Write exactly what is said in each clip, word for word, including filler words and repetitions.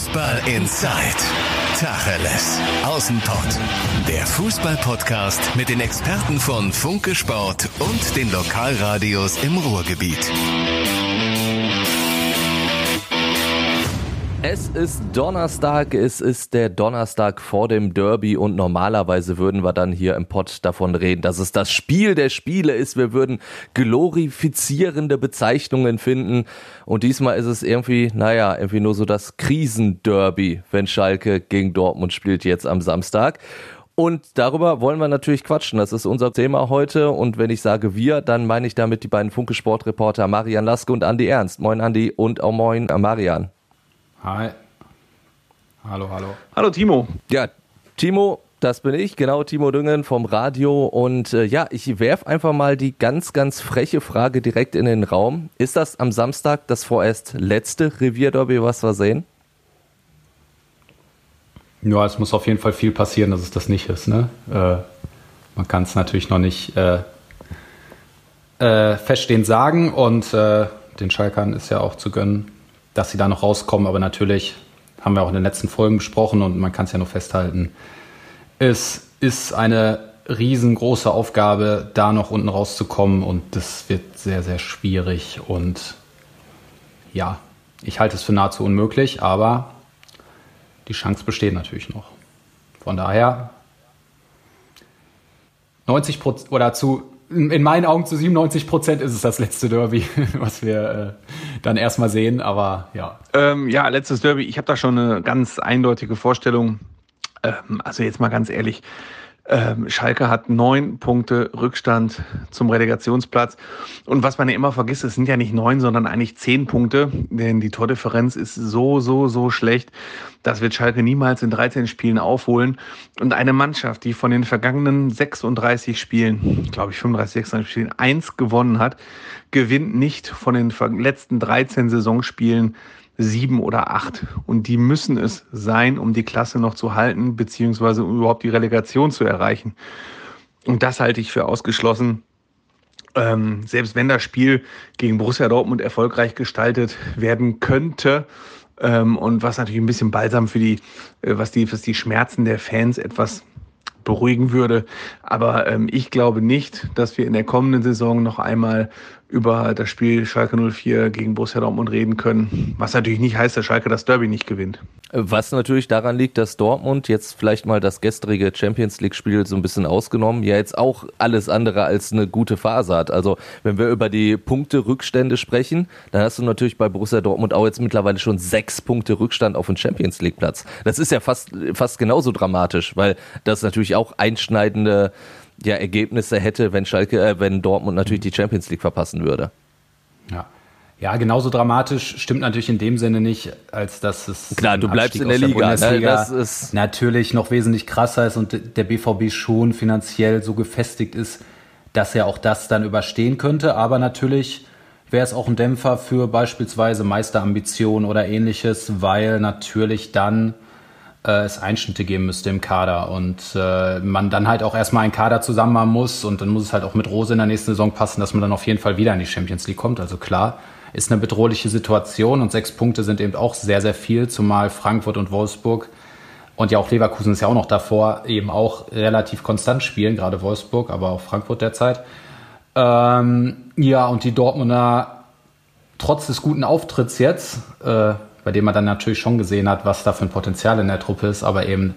Fußball Inside. Tacheles. Außenpott. Der Fußball-Podcast mit den Experten von Funke Sport und den Lokalradios im Ruhrgebiet. Es ist Donnerstag, es ist der Donnerstag vor dem Derby und normalerweise würden wir dann hier im Pod davon reden, dass es das Spiel der Spiele ist. Wir würden glorifizierende Bezeichnungen finden und diesmal ist es irgendwie, naja, irgendwie nur so das Krisenderby, wenn Schalke gegen Dortmund spielt jetzt am Samstag. Und darüber wollen wir natürlich quatschen. Das ist unser Thema heute. Und wenn ich sage wir, dann meine ich damit die beiden Funke-Sport-Reporter Marian Laske und Andi Ernst. Moin Andi und auch moin Marian. Hi. Hallo, hallo. Hallo Timo. Ja, Timo, das bin ich, genau, Timo Düngen vom Radio. Und äh, ja, ich werfe einfach mal die ganz, ganz freche Frage direkt in den Raum. Ist das am Samstag das vorerst letzte Revierderby, was wir sehen? Ja, es muss auf jeden Fall viel passieren, dass es das nicht ist. Ne? Äh, man kann es natürlich noch nicht äh, äh, feststehend sagen. Und äh, den Schalkern ist ja auch zu gönnen, dass sie da noch rauskommen, aber natürlich haben wir auch in den letzten Folgen besprochen und man kann es ja nur festhalten, es ist eine riesengroße Aufgabe, da noch unten rauszukommen und das wird sehr, sehr schwierig und ja, ich halte es für nahezu unmöglich, aber die Chance besteht natürlich noch. Von daher neunzig Prozent oder zu in meinen Augen zu siebenundneunzig Prozent ist es das letzte Derby, was wir äh, dann erstmal sehen, aber ja. Ähm, ja, letztes Derby, ich habe da schon eine ganz eindeutige Vorstellung. Ähm, also jetzt mal ganz ehrlich, ähm, Schalke hat neun Punkte Rückstand zum Relegationsplatz. Und was man ja immer vergisst, es sind ja nicht neun, sondern eigentlich zehn Punkte, denn die Tordifferenz ist so, so, so schlecht. Das wird Schalke niemals in dreizehn Spielen aufholen. Und eine Mannschaft, die von den vergangenen sechsunddreißig Spielen, glaube ich fünfunddreißig, sechsunddreißig Spielen, eins gewonnen hat, gewinnt nicht von den letzten dreizehn Saisonspielen sieben oder acht. Und die müssen es sein, um die Klasse noch zu halten, beziehungsweise um überhaupt die Relegation zu erreichen. Und das halte ich für ausgeschlossen. Ähm, selbst wenn das Spiel gegen Borussia Dortmund erfolgreich gestaltet werden könnte, ähm, und was natürlich ein bisschen Balsam für die, äh, was die, was die Schmerzen der Fans etwas beruhigen würde. Aber ähm, ich glaube nicht, dass wir in der kommenden Saison noch einmal über das Spiel Schalke null vier gegen Borussia Dortmund reden können. Was natürlich nicht heißt, dass Schalke das Derby nicht gewinnt. Was natürlich daran liegt, dass Dortmund jetzt vielleicht mal das gestrige Champions-League-Spiel so ein bisschen ausgenommen, ja jetzt auch alles andere als eine gute Phase hat. Also wenn wir über die Punkte-Rückstände sprechen, dann hast du natürlich bei Borussia Dortmund auch jetzt mittlerweile schon sechs Punkte Rückstand auf den Champions-League-Platz. Das ist ja fast, fast genauso dramatisch, weil das natürlich auch einschneidende ja, Ergebnisse hätte, wenn Schalke, äh, wenn Dortmund natürlich die Champions League verpassen würde. Ja. Ja, genauso dramatisch stimmt natürlich in dem Sinne nicht, als dass es klar, du bleibst in der, der Liga, Bundesliga ne? Das ist natürlich noch wesentlich krasser ist und der B V B schon finanziell so gefestigt ist, dass er auch das dann überstehen könnte. Aber natürlich wäre es auch ein Dämpfer für beispielsweise Meisterambitionen oder ähnliches, weil natürlich dann äh, es Einschnitte geben müsste im Kader und äh, man dann halt auch erstmal einen Kader zusammen haben muss und dann muss es halt auch mit Rose in der nächsten Saison passen, dass man dann auf jeden Fall wieder in die Champions League kommt. Also klar, ist eine bedrohliche Situation und sechs Punkte sind eben auch sehr, sehr viel, zumal Frankfurt und Wolfsburg und ja auch Leverkusen ist ja auch noch davor, eben auch relativ konstant spielen, gerade Wolfsburg, aber auch Frankfurt derzeit. Ähm, ja, und die Dortmunder trotz des guten Auftritts jetzt, äh, bei dem man dann natürlich schon gesehen hat, was da für ein Potenzial in der Truppe ist, aber eben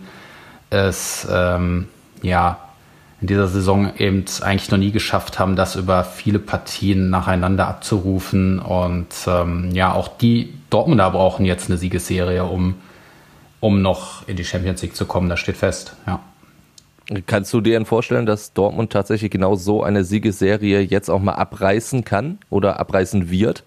es ähm, ja in dieser Saison eben eigentlich noch nie geschafft haben, das über viele Partien nacheinander abzurufen. Und ähm, ja, auch die Dortmunder brauchen jetzt eine Siegesserie, um, um noch in die Champions League zu kommen. Das steht fest, ja. Kannst du dir denn vorstellen, dass Dortmund tatsächlich genau so eine Siegesserie jetzt auch mal abreißen kann oder abreißen wird?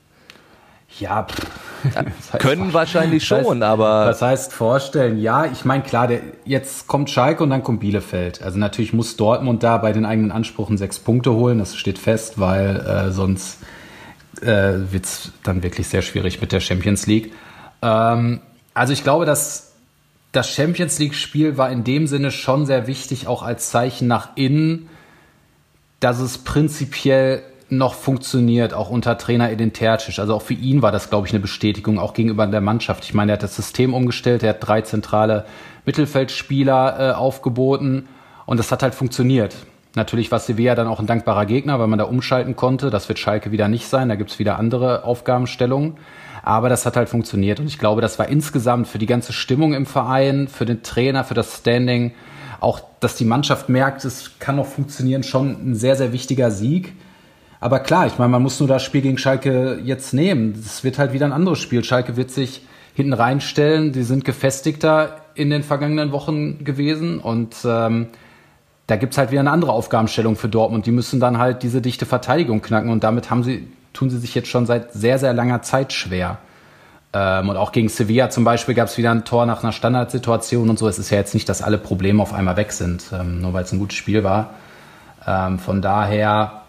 Ja, pff. Das heißt, können wahrscheinlich schon, das heißt, aber... Das heißt vorstellen, ja, ich meine klar, der, jetzt kommt Schalke und dann kommt Bielefeld. Also natürlich muss Dortmund da bei den eigenen Ansprüchen sechs Punkte holen, das steht fest, weil äh, sonst äh, wird es dann wirklich sehr schwierig mit der Champions League. Ähm, also ich glaube, dass das Champions League-Spiel war in dem Sinne schon sehr wichtig, auch als Zeichen nach innen, dass es prinzipiell noch funktioniert, auch unter Trainer Edin Terzic. Also auch für ihn war das, glaube ich, eine Bestätigung, auch gegenüber der Mannschaft. Ich meine, er hat das System umgestellt, er hat drei zentrale Mittelfeldspieler äh, aufgeboten und das hat halt funktioniert. Natürlich war Sevilla dann auch ein dankbarer Gegner, weil man da umschalten konnte. Das wird Schalke wieder nicht sein, da gibt es wieder andere Aufgabenstellungen. Aber das hat halt funktioniert und ich glaube, das war insgesamt für die ganze Stimmung im Verein, für den Trainer, für das Standing, auch, dass die Mannschaft merkt, es kann noch funktionieren, schon ein sehr, sehr wichtiger Sieg. Aber klar, ich meine, man muss nur das Spiel gegen Schalke jetzt nehmen. Es wird halt wieder ein anderes Spiel. Schalke wird sich hinten reinstellen. Die sind gefestigter in den vergangenen Wochen gewesen. Und ähm, da gibt's halt wieder eine andere Aufgabenstellung für Dortmund. Die müssen dann halt diese dichte Verteidigung knacken. Und damit haben sie, tun sie sich jetzt schon seit sehr, sehr langer Zeit schwer. Ähm, und auch gegen Sevilla zum Beispiel gab es wieder ein Tor nach einer Standardsituation und so. Es ist ja jetzt nicht, dass alle Probleme auf einmal weg sind, ähm, nur weil es ein gutes Spiel war. Ähm, von daher,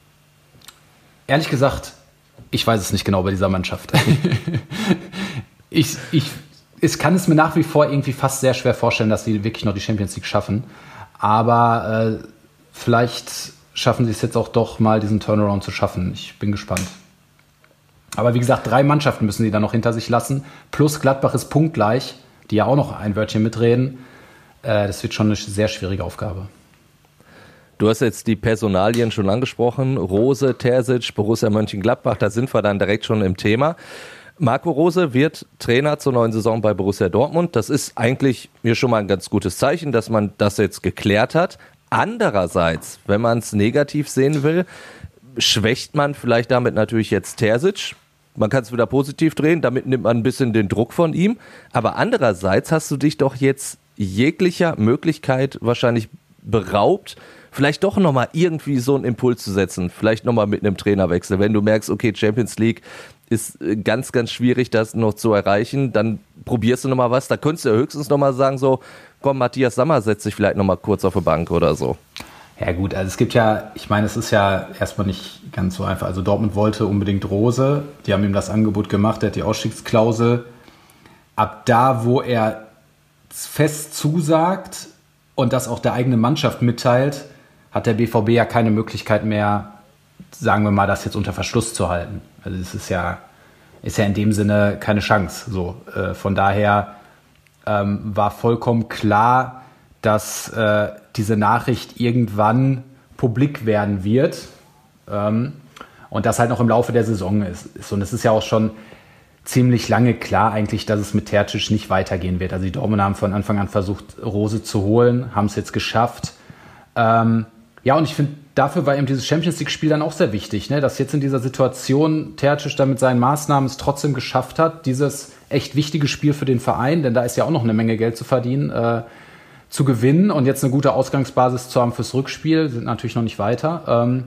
ehrlich gesagt, ich weiß es nicht genau bei dieser Mannschaft. ich, ich, ich kann es mir nach wie vor irgendwie fast sehr schwer vorstellen, dass sie wirklich noch die Champions League schaffen. Aber äh, vielleicht schaffen sie es jetzt auch doch mal, diesen Turnaround zu schaffen. Ich bin gespannt. Aber wie gesagt, drei Mannschaften müssen die dann noch hinter sich lassen. Plus Gladbach ist punktgleich, die ja auch noch ein Wörtchen mitreden. Äh, das wird schon eine sehr schwierige Aufgabe. Du hast jetzt die Personalien schon angesprochen. Rose, Terzic, Borussia Mönchengladbach, da sind wir dann direkt schon im Thema. Marco Rose wird Trainer zur neuen Saison bei Borussia Dortmund. Das ist eigentlich mir schon mal ein ganz gutes Zeichen, dass man das jetzt geklärt hat. Andererseits, wenn man es negativ sehen will, schwächt man vielleicht damit natürlich jetzt Terzic. Man kann es wieder positiv drehen, damit nimmt man ein bisschen den Druck von ihm. Aber andererseits hast du dich doch jetzt jeglicher Möglichkeit wahrscheinlich beraubt, vielleicht doch nochmal irgendwie so einen Impuls zu setzen. Vielleicht nochmal mit einem Trainerwechsel. Wenn du merkst, okay, Champions League ist ganz, ganz schwierig, das noch zu erreichen, dann probierst du nochmal was. Da könntest du ja höchstens nochmal sagen, so, komm, Matthias Sammer setzt sich vielleicht nochmal kurz auf die Bank oder so. Ja gut, also es gibt ja, ich meine, es ist ja erstmal nicht ganz so einfach. Also Dortmund wollte unbedingt Rose, die haben ihm das Angebot gemacht, der hat die Ausstiegsklausel. Ab da, wo er fest zusagt und das auch der eigenen Mannschaft mitteilt, hat der B V B ja keine Möglichkeit mehr, sagen wir mal, das jetzt unter Verschluss zu halten. Also es ist ja, ist ja in dem Sinne keine Chance. So, äh, von daher ähm, war vollkommen klar, dass äh, diese Nachricht irgendwann publik werden wird ähm, und das halt noch im Laufe der Saison ist. Und es ist ja auch schon ziemlich lange klar eigentlich, dass es mit Terzic nicht weitergehen wird. Also die Dortmunder haben von Anfang an versucht, Rose zu holen, haben es jetzt geschafft. Ähm, ja, und ich finde, dafür war eben dieses Champions-League-Spiel dann auch sehr wichtig, ne? Dass jetzt in dieser Situation Terzic dann mit seinen Maßnahmen es trotzdem geschafft hat, dieses echt wichtige Spiel für den Verein, denn da ist ja auch noch eine Menge Geld zu verdienen, äh, zu gewinnen und jetzt eine gute Ausgangsbasis zu haben fürs Rückspiel, sind natürlich noch nicht weiter. Ähm,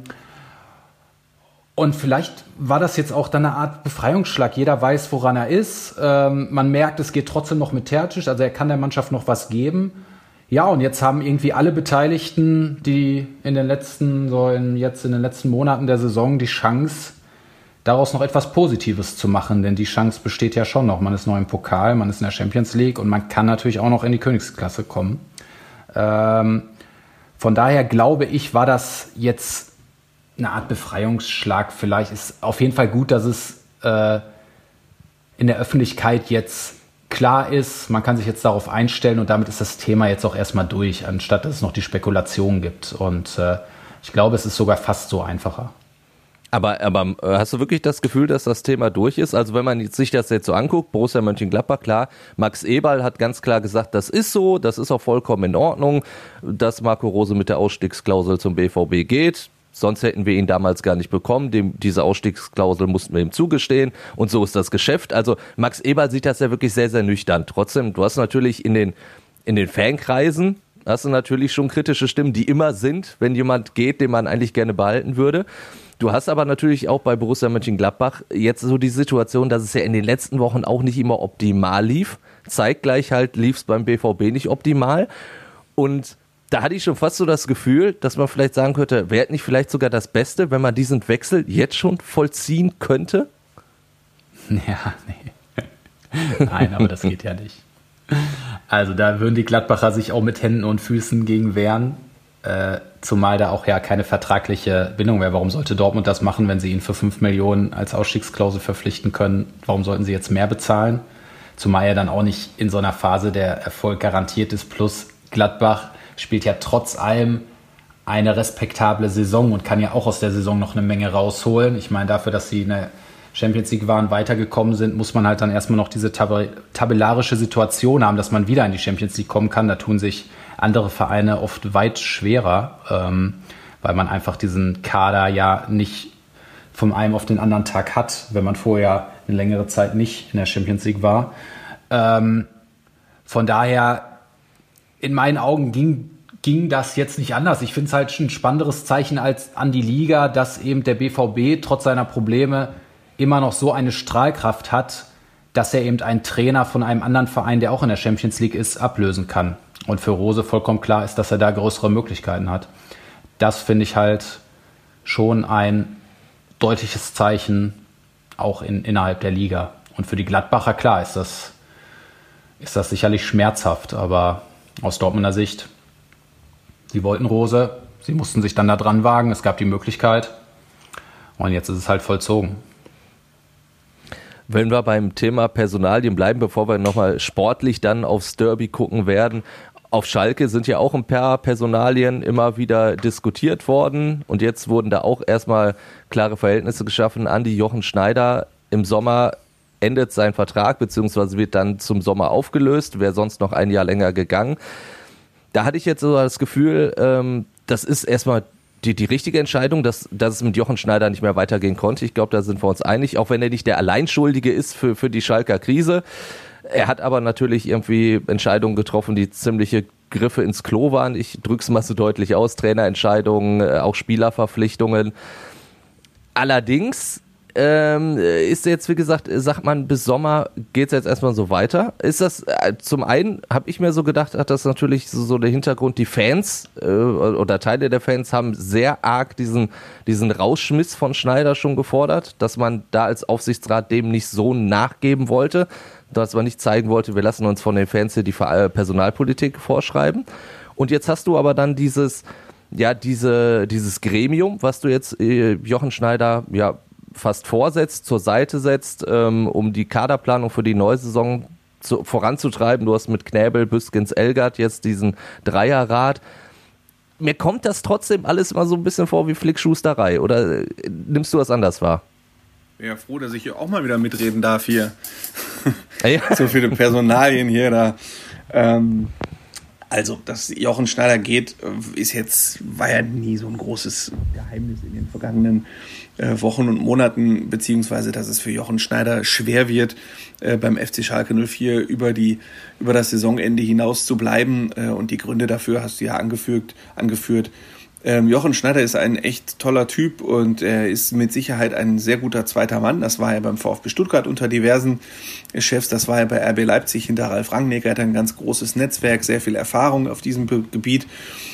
und vielleicht war das jetzt auch dann eine Art Befreiungsschlag. Jeder weiß, woran er ist. Ähm, man merkt, es geht trotzdem noch mit Terzic, also er kann der Mannschaft noch was geben. Ja, und jetzt haben irgendwie alle Beteiligten, die in den letzten, so in, jetzt in den letzten Monaten der Saison die Chance, daraus noch etwas Positives zu machen, denn die Chance besteht ja schon noch. Man ist noch im Pokal, man ist in der Champions League und man kann natürlich auch noch in die Königsklasse kommen. Ähm, von daher glaube ich, war das jetzt eine Art Befreiungsschlag. Vielleicht ist auf jeden Fall gut, dass es äh, in der Öffentlichkeit jetzt klar ist. Man kann sich jetzt darauf einstellen und damit ist das Thema jetzt auch erstmal durch, anstatt dass es noch die Spekulation gibt. Und äh, ich glaube, es ist sogar fast so einfacher. Aber, aber hast du wirklich das Gefühl, dass das Thema durch ist? Also wenn man sich das jetzt so anguckt, Borussia Mönchengladbach, klar, Max Eberl hat ganz klar gesagt, das ist so, das ist auch vollkommen in Ordnung, dass Marco Rose mit der Ausstiegsklausel zum B V B geht. Sonst hätten wir ihn damals gar nicht bekommen. Dem, diese Ausstiegsklausel mussten wir ihm zugestehen und so ist das Geschäft. Also Max Eberl sieht das ja wirklich sehr, sehr nüchtern. Trotzdem, du hast natürlich in den, in den Fankreisen, hast du natürlich schon kritische Stimmen, die immer sind, wenn jemand geht, den man eigentlich gerne behalten würde. Du hast aber natürlich auch bei Borussia Mönchengladbach jetzt so die Situation, dass es ja in den letzten Wochen auch nicht immer optimal lief. Zeitgleich halt lief es beim B V B nicht optimal. Und da hatte ich schon fast so das Gefühl, dass man vielleicht sagen könnte, wäre nicht vielleicht sogar das Beste, wenn man diesen Wechsel jetzt schon vollziehen könnte? Ja, nee. Nein, aber das geht ja nicht. Also da würden die Gladbacher sich auch mit Händen und Füßen gegen wehren. Äh, zumal da auch ja keine vertragliche Bindung wäre. Warum sollte Dortmund das machen, wenn sie ihn für fünf Millionen als Ausstiegsklausel verpflichten können? Warum sollten sie jetzt mehr bezahlen? Zumal er dann auch nicht in so einer Phase der Erfolg garantiert ist. Plus Gladbach spielt ja trotz allem eine respektable Saison und kann ja auch aus der Saison noch eine Menge rausholen. Ich meine, dafür, dass sie in der Champions League waren, weitergekommen sind, muss man halt dann erstmal noch diese tab- tabellarische Situation haben, dass man wieder in die Champions League kommen kann. Da tun sich andere Vereine oft weit schwerer, ähm, weil man einfach diesen Kader ja nicht von einem auf den anderen Tag hat, wenn man vorher eine längere Zeit nicht in der Champions League war. Ähm, von daher, in meinen Augen ging, ging das jetzt nicht anders. Ich finde es halt ein spannenderes Zeichen als an die Liga, dass eben der B V B trotz seiner Probleme immer noch so eine Strahlkraft hat, dass er eben einen Trainer von einem anderen Verein, der auch in der Champions League ist, ablösen kann. Und für Rose vollkommen klar ist, dass er da größere Möglichkeiten hat. Das finde ich halt schon ein deutliches Zeichen, auch in, innerhalb der Liga. Und für die Gladbacher, klar, ist das, ist das sicherlich schmerzhaft. Aber aus Dortmunder Sicht, sie wollten Rose, sie mussten sich dann da dran wagen, es gab die Möglichkeit. Und jetzt ist es halt vollzogen. Wenn wir beim Thema Personalien bleiben, bevor wir nochmal sportlich dann aufs Derby gucken werden, auf Schalke sind ja auch ein paar Personalien immer wieder diskutiert worden und jetzt wurden da auch erstmal klare Verhältnisse geschaffen. Andi Jochen Schneider, im Sommer endet sein Vertrag, beziehungsweise wird dann zum Sommer aufgelöst, wäre sonst noch ein Jahr länger gegangen. Da hatte ich jetzt so das Gefühl, ähm, das ist erstmal Die, die richtige Entscheidung, dass, dass es mit Jochen Schneider nicht mehr weitergehen konnte. Ich glaube, da sind wir uns einig, auch wenn er nicht der Alleinschuldige ist für, für die Schalker Krise. Er hat aber natürlich irgendwie Entscheidungen getroffen, die ziemliche Griffe ins Klo waren. Ich drück's mal so deutlich aus. Trainerentscheidungen, auch Spielerverpflichtungen. Allerdings ähm, ist jetzt, wie gesagt, sagt man, bis Sommer geht's jetzt erstmal so weiter. Ist das, äh, zum einen habe ich mir so gedacht, hat das natürlich so, so der Hintergrund, die Fans äh, oder Teile der Fans haben sehr arg diesen, diesen Rausschmiss von Schneider schon gefordert, dass man da als Aufsichtsrat dem nicht so nachgeben wollte, dass man nicht zeigen wollte, wir lassen uns von den Fans hier die Personalpolitik vorschreiben. Und jetzt hast du aber dann dieses, ja, diese, dieses Gremium, was du jetzt äh, Jochen Schneider, ja, fast vorsetzt, zur Seite setzt, ähm, um die Kaderplanung für die neue Saison zu, voranzutreiben. Du hast mit Knäbel, Büskens, Elgert jetzt diesen Dreierrat. Mir kommt das trotzdem alles immer so ein bisschen vor wie Flickschusterei. Oder äh, nimmst du das anders wahr? Ich bin ja froh, dass ich hier auch mal wieder mitreden darf hier. Ja. So viele Personalien hier da. Ähm, also, dass Jochen Schneider geht, ist jetzt, war ja nie so ein großes Geheimnis in den vergangenen äh, Wochen und Monaten, beziehungsweise, dass es für Jochen Schneider schwer wird, äh, beim F C Schalke null vier über die, über das Saisonende hinaus zu bleiben. Äh, und die Gründe dafür hast du ja angefügt, angeführt. Ähm, Jochen Schneider ist ein echt toller Typ und er ist mit Sicherheit ein sehr guter zweiter Mann. Das war er beim VfB Stuttgart unter diversen Chefs, das war er bei R B Leipzig hinter Ralf Rangnick. Er hat ein ganz großes Netzwerk, sehr viel Erfahrung auf diesem Gebiet.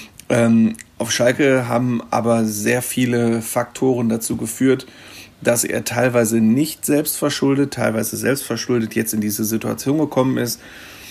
Ähm, auf Schalke haben aber sehr viele Faktoren dazu geführt, dass er teilweise nicht selbstverschuldet, teilweise selbstverschuldet jetzt in diese Situation gekommen ist.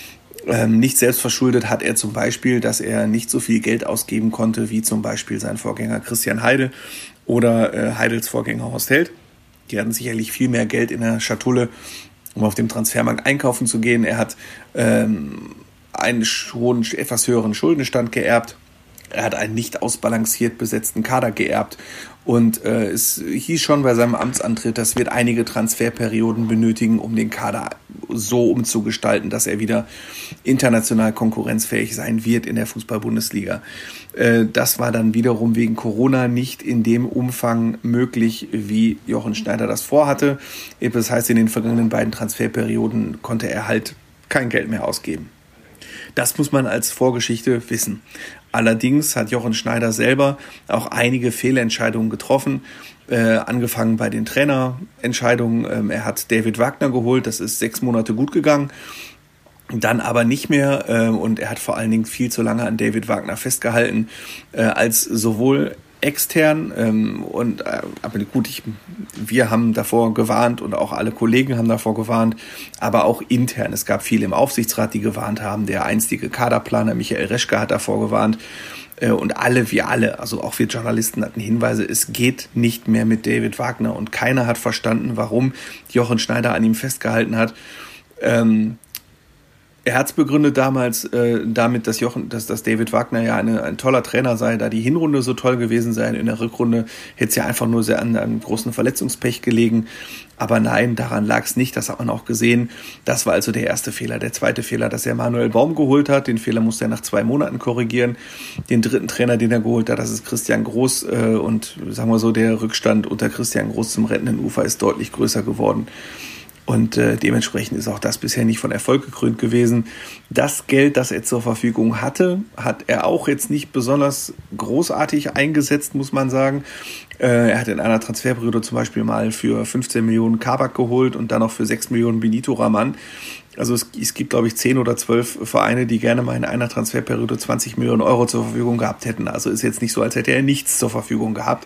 Ähm, nicht selbstverschuldet hat er zum Beispiel, dass er nicht so viel Geld ausgeben konnte, wie zum Beispiel sein Vorgänger Christian Heidel oder äh, Heidels Vorgänger Horst Held. Die hatten sicherlich viel mehr Geld in der Schatulle, um auf dem Transfermarkt einkaufen zu gehen. Er hat ähm, einen schon etwas höheren Schuldenstand geerbt. Er hat einen nicht ausbalanciert besetzten Kader geerbt. Und äh, es hieß schon bei seinem Amtsantritt, das wird einige Transferperioden benötigen, um den Kader so umzugestalten, dass er wieder international konkurrenzfähig sein wird in der Fußball-Bundesliga. Äh, das war dann wiederum wegen Corona nicht in dem Umfang möglich, wie Jochen Schneider das vorhatte. Das heißt, in den vergangenen beiden Transferperioden konnte er halt kein Geld mehr ausgeben. Das muss man als Vorgeschichte wissen. Allerdings hat Jochen Schneider selber auch einige Fehlentscheidungen getroffen, äh, angefangen bei den Trainerentscheidungen. Ähm, er hat David Wagner geholt, das ist sechs Monate gut gegangen, dann aber nicht mehr äh, und er hat vor allen Dingen viel zu lange an David Wagner festgehalten, äh, als sowohl extern ähm, und äh, aber gut, ich, wir haben davor gewarnt und auch alle Kollegen haben davor gewarnt, aber auch intern. Es gab viele im Aufsichtsrat, die gewarnt haben. Der einstige Kaderplaner Michael Reschke hat davor gewarnt. Und alle, wir alle, also auch wir Journalisten hatten Hinweise, es geht nicht mehr mit David Wagner. Und keiner hat verstanden, warum Jochen Schneider an ihm festgehalten hat. Ähm, er hat es begründet damals äh, damit, dass, Jochen, dass, dass David Wagner ja eine, ein toller Trainer sei, da die Hinrunde so toll gewesen sei. In der Rückrunde hätte es ja einfach nur sehr an einem großen Verletzungspech gelegen. Aber nein, daran lag es nicht, das hat man auch gesehen. Das war also der erste Fehler. Der zweite Fehler, dass er Manuel Baum geholt hat. Den Fehler musste er nach zwei Monaten korrigieren. Den dritten Trainer, den er geholt hat, das ist Christian Groß. Äh, und sagen wir so, der Rückstand unter Christian Groß zum rettenden Ufer ist deutlich größer geworden. Und äh, dementsprechend ist auch das bisher nicht von Erfolg gekrönt gewesen. Das Geld, das er zur Verfügung hatte, hat er auch jetzt nicht besonders großartig eingesetzt, muss man sagen. Äh, er hat in einer Transferperiode zum Beispiel mal für fünfzehn Millionen Kabak geholt und dann noch für sechs Millionen Benito Raman. Also es, es gibt, glaube ich, zehn oder zwölf Vereine, die gerne mal in einer Transferperiode zwanzig Millionen Euro zur Verfügung gehabt hätten. Also ist jetzt nicht so, als hätte er nichts zur Verfügung gehabt.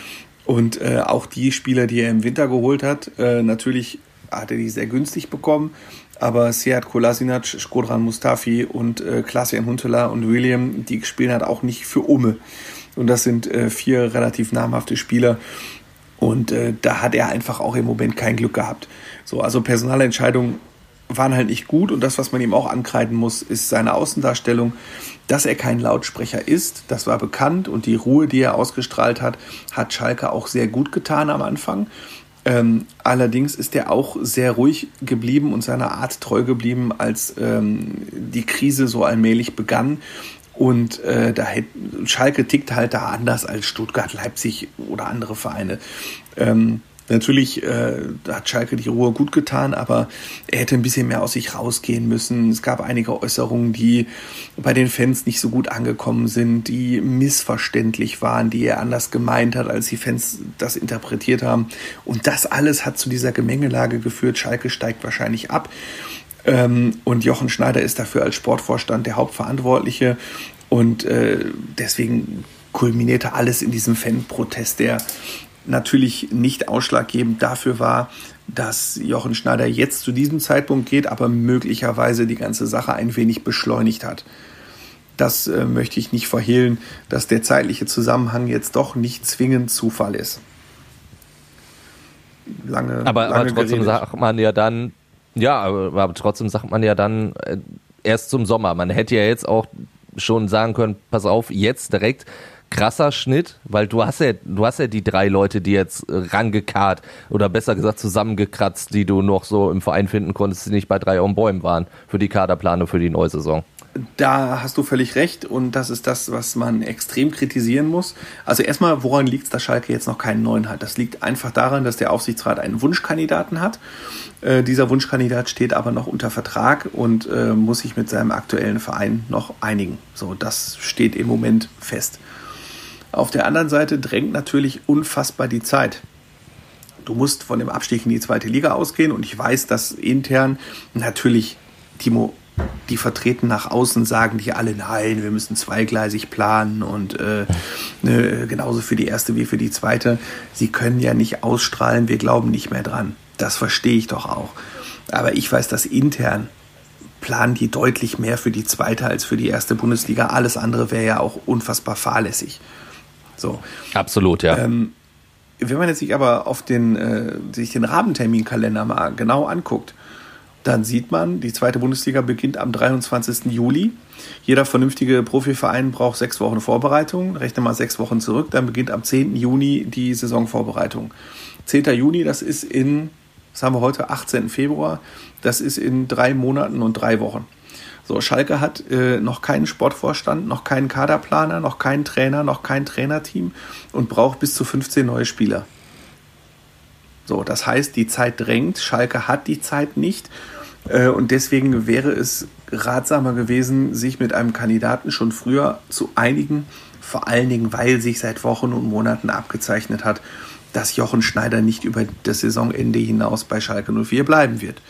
Und äh, auch die Spieler, die er im Winter geholt hat, äh, natürlich hat er die sehr günstig bekommen, aber Sead Kolasinac, Shkodran Mustafi und äh, Klaas-Jan Huntelaar und William, die spielen halt auch nicht für Umme. Und das sind äh, vier relativ namhafte Spieler und äh, da hat er einfach auch im Moment kein Glück gehabt. So, also Personalentscheidungen waren halt nicht gut und das, was man ihm auch ankreiden muss, ist seine Außendarstellung. Dass er kein Lautsprecher ist, das war bekannt und die Ruhe, die er ausgestrahlt hat, hat Schalke auch sehr gut getan am Anfang. Ähm, allerdings ist er auch sehr ruhig geblieben und seiner Art treu geblieben, als ähm, die Krise so allmählich begann. Und äh, da hätte, Schalke tickt halt da anders als Stuttgart, Leipzig oder andere Vereine. Ähm, Natürlich äh, hat Schalke die Ruhe gut getan, aber er hätte ein bisschen mehr aus sich rausgehen müssen. Es gab einige Äußerungen, die bei den Fans nicht so gut angekommen sind, die missverständlich waren, die er anders gemeint hat, als die Fans das interpretiert haben. Und das alles hat zu dieser Gemengelage geführt. Schalke steigt wahrscheinlich ab. Ähm, und Jochen Schneider ist dafür als Sportvorstand der Hauptverantwortliche. Und äh, deswegen kulminierte alles in diesem Fanprotest, der natürlich nicht ausschlaggebend dafür war, dass Jochen Schneider jetzt zu diesem Zeitpunkt geht, aber möglicherweise die ganze Sache ein wenig beschleunigt hat. Das äh, möchte ich nicht verhehlen, dass der zeitliche Zusammenhang jetzt doch nicht zwingend Zufall ist. Lange, aber, lange aber trotzdem geredet. sagt man ja dann, ja, aber, aber trotzdem sagt man ja dann äh, erst zum Sommer. Man hätte ja jetzt auch schon sagen können, pass auf, jetzt direkt krasser Schnitt, weil du hast ja, du hast ja die drei Leute, die jetzt rangekarrt oder besser gesagt zusammengekratzt, die du noch so im Verein finden konntest, die nicht bei drei auf den Bäumen waren für die Kaderplanung für die neue Saison. Da hast du völlig recht und das ist das, was man extrem kritisieren muss. Also erstmal, woran liegt es, dass Schalke jetzt noch keinen neuen hat? Das liegt einfach daran, dass der Aufsichtsrat einen Wunschkandidaten hat. Äh, dieser Wunschkandidat steht aber noch unter Vertrag und äh, muss sich mit seinem aktuellen Verein noch einigen. So, das steht im Moment fest. Auf der anderen Seite drängt natürlich unfassbar die Zeit. Du musst von dem Abstieg in die zweite Liga ausgehen und ich weiß, dass intern natürlich, Timo, die vertreten nach außen, sagen die alle, nein, wir müssen zweigleisig planen und äh, ne, genauso für die erste wie für die zweite. Sie können ja nicht ausstrahlen, wir glauben nicht mehr dran. Das verstehe ich doch auch. Aber ich weiß, dass intern planen die deutlich mehr für die zweite als für die erste Bundesliga. Alles andere wäre ja auch unfassbar fahrlässig. So. Absolut, ja. Ähm, wenn man jetzt sich aber auf den, äh, sich den Rahmenterminkalender mal genau anguckt, dann sieht man, die zweite Bundesliga beginnt am dreiundzwanzigsten Juli. Jeder vernünftige Profiverein braucht sechs Wochen Vorbereitung. Rechne mal sechs Wochen zurück, dann beginnt am zehnten Juni die Saisonvorbereitung. zehnten Juni, das ist in, was haben wir heute, achtzehnten Februar, das ist in drei Monaten und drei Wochen. So, Schalke hat äh, noch keinen Sportvorstand, noch keinen Kaderplaner, noch keinen Trainer, noch kein Trainerteam und braucht bis zu fünfzehn neue Spieler. So, das heißt, die Zeit drängt, Schalke hat die Zeit nicht äh, und deswegen wäre es ratsamer gewesen, sich mit einem Kandidaten schon früher zu einigen, vor allen Dingen, weil sich seit Wochen und Monaten abgezeichnet hat, dass Jochen Schneider nicht über das Saisonende hinaus bei Schalke null vier bleiben wird.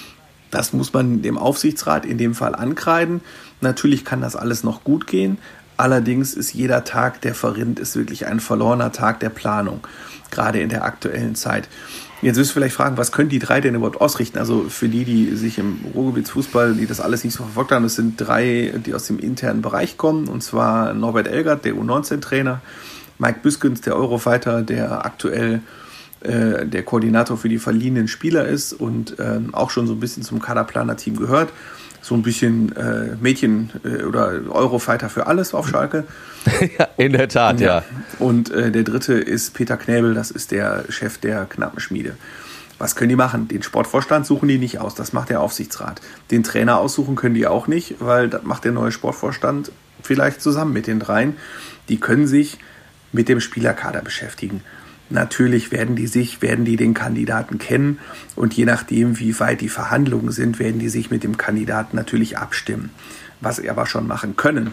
Das muss man dem Aufsichtsrat in dem Fall ankreiden. Natürlich kann das alles noch gut gehen, Allerdings ist jeder Tag, der verrinnt, ist wirklich ein verlorener Tag der Planung, gerade in der aktuellen Zeit. Jetzt wirst du vielleicht fragen, was können die drei denn überhaupt ausrichten? Also für die, die sich im Ruhrgebietsfußball, die das alles nicht so verfolgt haben, es sind drei, die aus dem internen Bereich kommen, und zwar Norbert Elgert, der U neunzehn Trainer, Mike Büskens, der Eurofighter, der aktuell äh, der Koordinator für die verliehenen Spieler ist und ähm, auch schon so ein bisschen zum Kaderplaner-Team gehört. So ein bisschen äh, Mädchen äh, oder Eurofighter für alles auf Schalke. Ja, in der Tat, ja. ja. Und äh, der dritte ist Peter Knäbel, das ist der Chef der Knappenschmiede. Was können die machen? Den Sportvorstand suchen die nicht aus, das macht der Aufsichtsrat. Den Trainer aussuchen können die auch nicht, weil das macht der neue Sportvorstand vielleicht zusammen mit den dreien. Die können sich mit dem Spielerkader beschäftigen. Natürlich werden die sich, werden die den Kandidaten kennen, und je nachdem, wie weit die Verhandlungen sind, werden die sich mit dem Kandidaten natürlich abstimmen. Was sie aber schon machen können,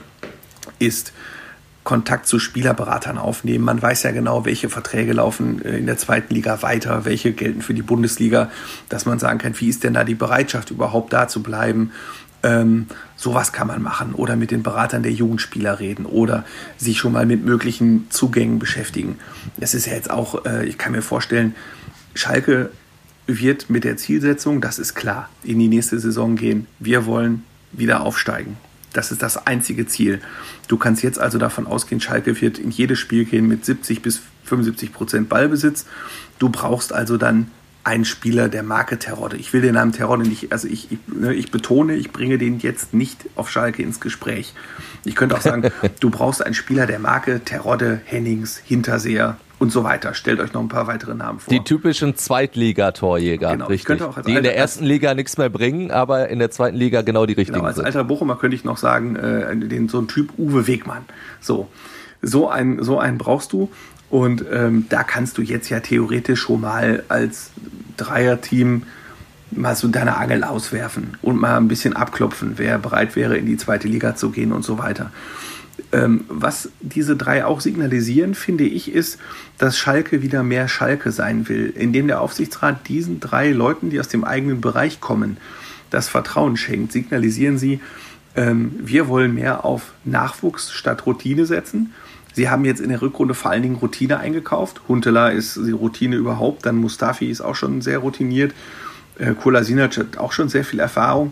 ist Kontakt zu Spielerberatern aufnehmen. Man weiß ja genau, welche Verträge laufen in der zweiten Liga weiter, welche gelten für die Bundesliga, dass man sagen kann, wie ist denn da die Bereitschaft, überhaupt da zu bleiben. Ähm, sowas kann man machen, oder mit den Beratern der Jugendspieler reden oder sich schon mal mit möglichen Zugängen beschäftigen. Das ist ja jetzt auch, äh, ich kann mir vorstellen, Schalke wird mit der Zielsetzung, das ist klar, in die nächste Saison gehen. Wir wollen wieder aufsteigen. Das ist das einzige Ziel. Du kannst jetzt also davon ausgehen, Schalke wird in jedes Spiel gehen mit siebzig bis fünfundsiebzig Prozent Ballbesitz. Du brauchst also dann ein Spieler der Marke Terodde. Ich will den Namen Terodde nicht, also ich, ich, ich betone, ich bringe den jetzt nicht auf Schalke ins Gespräch. Ich könnte auch sagen, du brauchst einen Spieler der Marke Terodde, Hennings, Hinterseher und so weiter. Stellt euch noch ein paar weitere Namen vor. Die typischen Zweitliga-Torjäger, genau, richtig. Die in der ersten Liga nichts mehr bringen, aber in der zweiten Liga genau die richtigen genau, als sind. Als alter Bochumer könnte ich noch sagen, äh, den, so ein Typ Uwe Wegmann. So, so, ein, so einen brauchst du. Und ähm, da kannst du jetzt ja theoretisch schon mal als Dreierteam mal so deine Angel auswerfen und mal ein bisschen abklopfen, wer bereit wäre, in die zweite Liga zu gehen und so weiter. Ähm, was diese drei auch signalisieren, finde ich, ist, dass Schalke wieder mehr Schalke sein will, indem der Aufsichtsrat diesen drei Leuten, die aus dem eigenen Bereich kommen, das Vertrauen schenkt. Signalisieren sie, ähm, wir wollen mehr auf Nachwuchs statt Routine setzen. Sie haben jetzt in der Rückrunde vor allen Dingen Routine eingekauft. Huntelaar ist die Routine überhaupt. Dann Mustafi ist auch schon sehr routiniert. Äh, Kolasinac hat auch schon sehr viel Erfahrung.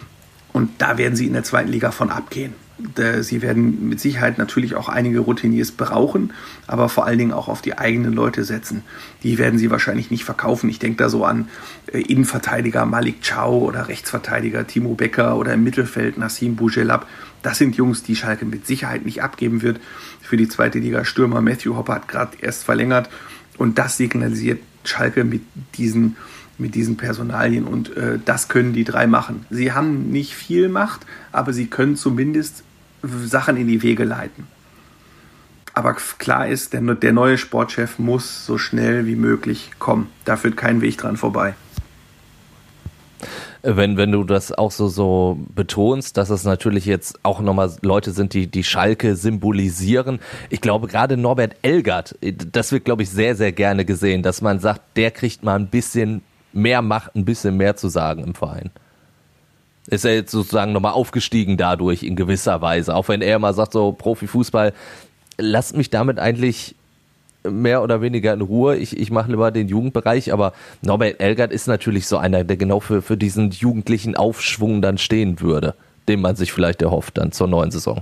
Und da werden sie in der zweiten Liga von abgehen. Sie werden mit Sicherheit natürlich auch einige Routiniers brauchen, aber vor allen Dingen auch auf die eigenen Leute setzen. Die werden sie wahrscheinlich nicht verkaufen. Ich denke da so an äh, Innenverteidiger Malik Chow oder Rechtsverteidiger Timo Becker oder im Mittelfeld Nassim Bougelab. Das sind Jungs, die Schalke mit Sicherheit nicht abgeben wird. Für die zweite Liga Stürmer Matthew Hopper hat gerade erst verlängert. Und das signalisiert Schalke mit diesen, mit diesen Personalien. Und äh, das können die drei machen. Sie haben nicht viel Macht, aber sie können zumindest Sachen in die Wege leiten. Aber klar ist, der, der neue Sportchef muss so schnell wie möglich kommen. Da führt kein Weg dran vorbei. Wenn, wenn du das auch so, so betonst, dass es natürlich jetzt auch nochmal Leute sind, die, die Schalke symbolisieren. Ich glaube, gerade Norbert Elgert, das wird, glaube ich, sehr, sehr gerne gesehen, dass man sagt, der kriegt mal ein bisschen mehr Macht, ein bisschen mehr zu sagen im Verein. Ist er jetzt sozusagen nochmal aufgestiegen dadurch in gewisser Weise. Auch wenn er immer sagt, so Profifußball, lasst mich damit eigentlich mehr oder weniger in Ruhe. Ich, ich mache lieber den Jugendbereich, aber Norbert Elgert ist natürlich so einer, der genau für, für diesen jugendlichen Aufschwung dann stehen würde, den man sich vielleicht erhofft dann zur neuen Saison.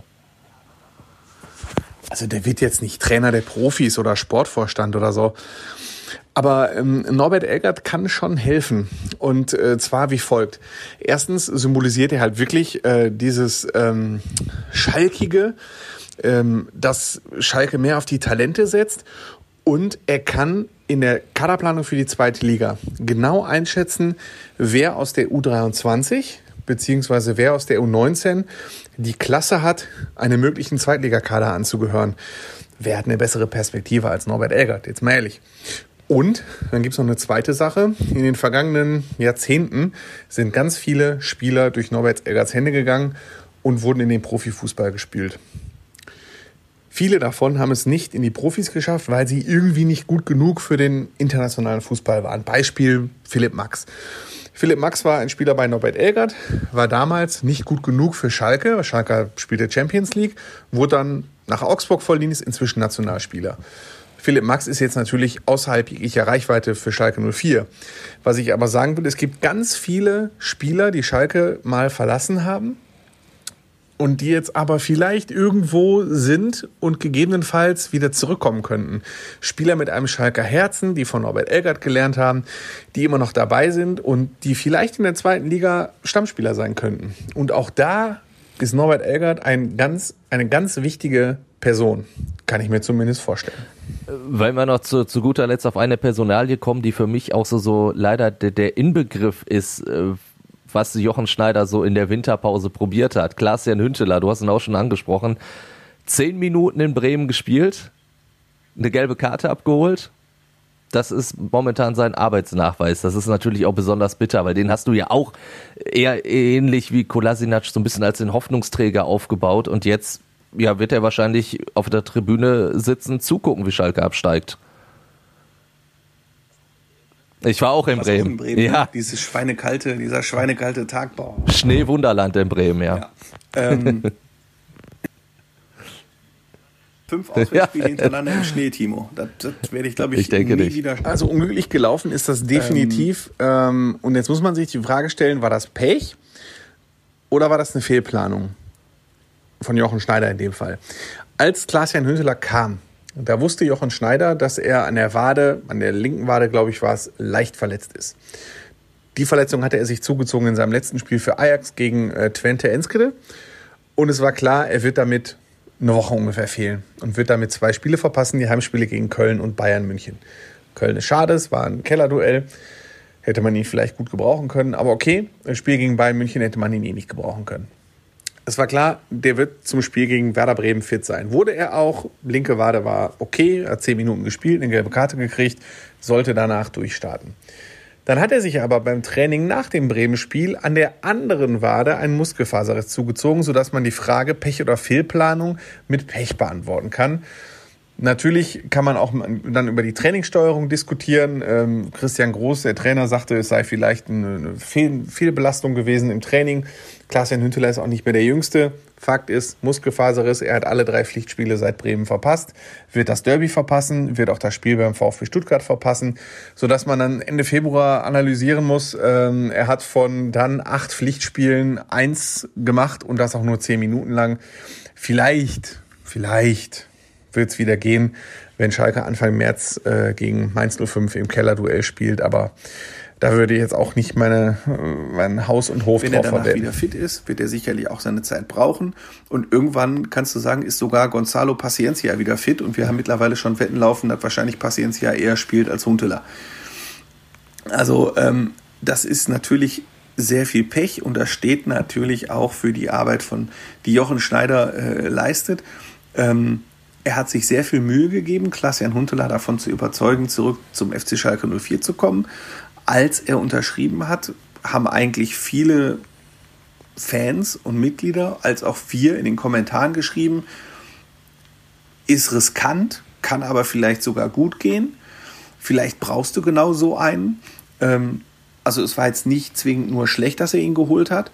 Also der wird jetzt nicht Trainer der Profis oder Sportvorstand oder so. Aber ähm, Norbert Elgert kann schon helfen, und äh, zwar wie folgt. Erstens symbolisiert er halt wirklich äh, dieses ähm, Schalkige, ähm, dass Schalke mehr auf die Talente setzt, und er kann in der Kaderplanung für die zweite Liga genau einschätzen, wer aus der U dreiundzwanzig beziehungsweise wer aus der U neunzehn die Klasse hat, einem möglichen Zweitligakader anzugehören. Wer hat eine bessere Perspektive als Norbert Elgert, jetzt mal ehrlich. Und dann gibt es noch eine zweite Sache. In den vergangenen Jahrzehnten sind ganz viele Spieler durch Norbert Elgerts Hände gegangen und wurden in den Profifußball gespielt. Viele davon haben es nicht in die Profis geschafft, weil sie irgendwie nicht gut genug für den internationalen Fußball waren. Beispiel Philipp Max. Philipp Max war ein Spieler bei Norbert Elgert, war damals nicht gut genug für Schalke. Schalke spielte Champions League, wurde dann nach Augsburg verliehen, ist inzwischen Nationalspieler. Philipp Max ist jetzt natürlich außerhalb jeglicher Reichweite für Schalke null vier. Was ich aber sagen will, es gibt ganz viele Spieler, die Schalke mal verlassen haben und die jetzt aber vielleicht irgendwo sind und gegebenenfalls wieder zurückkommen könnten. Spieler mit einem Schalker Herzen, die von Norbert Elgert gelernt haben, die immer noch dabei sind und die vielleicht in der zweiten Liga Stammspieler sein könnten. Und auch da ist Norbert Elgert ein ganz, eine ganz wichtige Person, kann ich mir zumindest vorstellen. Weil wir noch zu, zu guter Letzt auf eine Personalie kommen, die für mich auch so, so leider der, der Inbegriff ist, äh, was Jochen Schneider so in der Winterpause probiert hat. Klaas-Jan Hünteler, du hast ihn auch schon angesprochen, zehn Minuten in Bremen gespielt, eine gelbe Karte abgeholt. Das ist momentan sein Arbeitsnachweis. Das ist natürlich auch besonders bitter, weil den hast du ja auch eher ähnlich wie Kolasinac so ein bisschen als den Hoffnungsträger aufgebaut und jetzt ja, wird er wahrscheinlich auf der Tribüne sitzen, zugucken, wie Schalke absteigt. Ich war auch in Was Bremen. Auch in Bremen. Ja. Dieses schweinekalte, dieser schweinekalte Tagbau. Schneewunderland in Bremen, ja. ja. Ähm, fünf Auswärtsspiele ja. hintereinander im Schnee, Timo. Das, das werde ich, glaube ich, ich denke nie nicht. wieder. Also unglücklich gelaufen ist das definitiv. Ähm, und jetzt muss man sich die Frage stellen, war das Pech oder war das eine Fehlplanung? Von Jochen Schneider in dem Fall. Als Klaas-Jan Hünteler kam, da wusste Jochen Schneider, dass er an der Wade, an der linken Wade, glaube ich, war es, leicht verletzt ist. Die Verletzung hatte er sich zugezogen in seinem letzten Spiel für Ajax gegen äh, Twente Enschede. Und es war klar, er wird damit eine Woche ungefähr fehlen und wird damit zwei Spiele verpassen, die Heimspiele gegen Köln und Bayern München. Köln ist schade, es war ein Kellerduell. Hätte man ihn vielleicht gut gebrauchen können. Aber okay, das Spiel gegen Bayern München hätte man ihn eh nicht gebrauchen können. Es war klar, der wird zum Spiel gegen Werder Bremen fit sein. Wurde er auch, linke Wade war okay, hat zehn Minuten gespielt, eine gelbe Karte gekriegt, sollte danach durchstarten. Dann hat er sich aber beim Training nach dem Bremen-Spiel an der anderen Wade einen Muskelfaserriss zugezogen, sodass man die Frage Pech oder Fehlplanung mit Pech beantworten kann. Natürlich kann man auch dann über die Trainingssteuerung diskutieren. Ähm, Christian Groß, der Trainer, sagte, es sei vielleicht eine Fehl- Fehlbelastung gewesen im Training. Klaas-Jan Hünteler ist auch nicht mehr der Jüngste. Fakt ist, Muskelfaserriss, er hat alle drei Pflichtspiele seit Bremen verpasst, wird das Derby verpassen, wird auch das Spiel beim VfB Stuttgart verpassen, sodass man dann Ende Februar analysieren muss. Ähm, er hat von dann acht Pflichtspielen eins gemacht und das auch nur zehn Minuten lang. Vielleicht, vielleicht wird es wieder gehen, wenn Schalke Anfang März äh, gegen Mainz null fünf im Kellerduell spielt. Aber da würde ich jetzt auch nicht meine, mein Haus und Hof Wenn drauf er danach verwenden. wieder fit ist, wird er sicherlich auch seine Zeit brauchen. Und irgendwann, kannst du sagen, ist sogar Gonzalo Paciencia wieder fit. Und wir haben mittlerweile schon Wetten laufen, dass wahrscheinlich Paciencia eher spielt als Huntelaar. Also ähm, das ist natürlich sehr viel Pech. Und das steht natürlich auch für die Arbeit, von die Jochen Schneider äh, leistet. Ähm, Er hat sich sehr viel Mühe gegeben, Klaas-Jan Huntelaar davon zu überzeugen, zurück zum F C Schalke null vier zu kommen. Als er unterschrieben hat, haben eigentlich viele Fans und Mitglieder, als auch wir in den Kommentaren geschrieben, ist riskant, kann aber vielleicht sogar gut gehen. Vielleicht brauchst du genau so einen. Also es war jetzt nicht zwingend nur schlecht, dass er ihn geholt hat.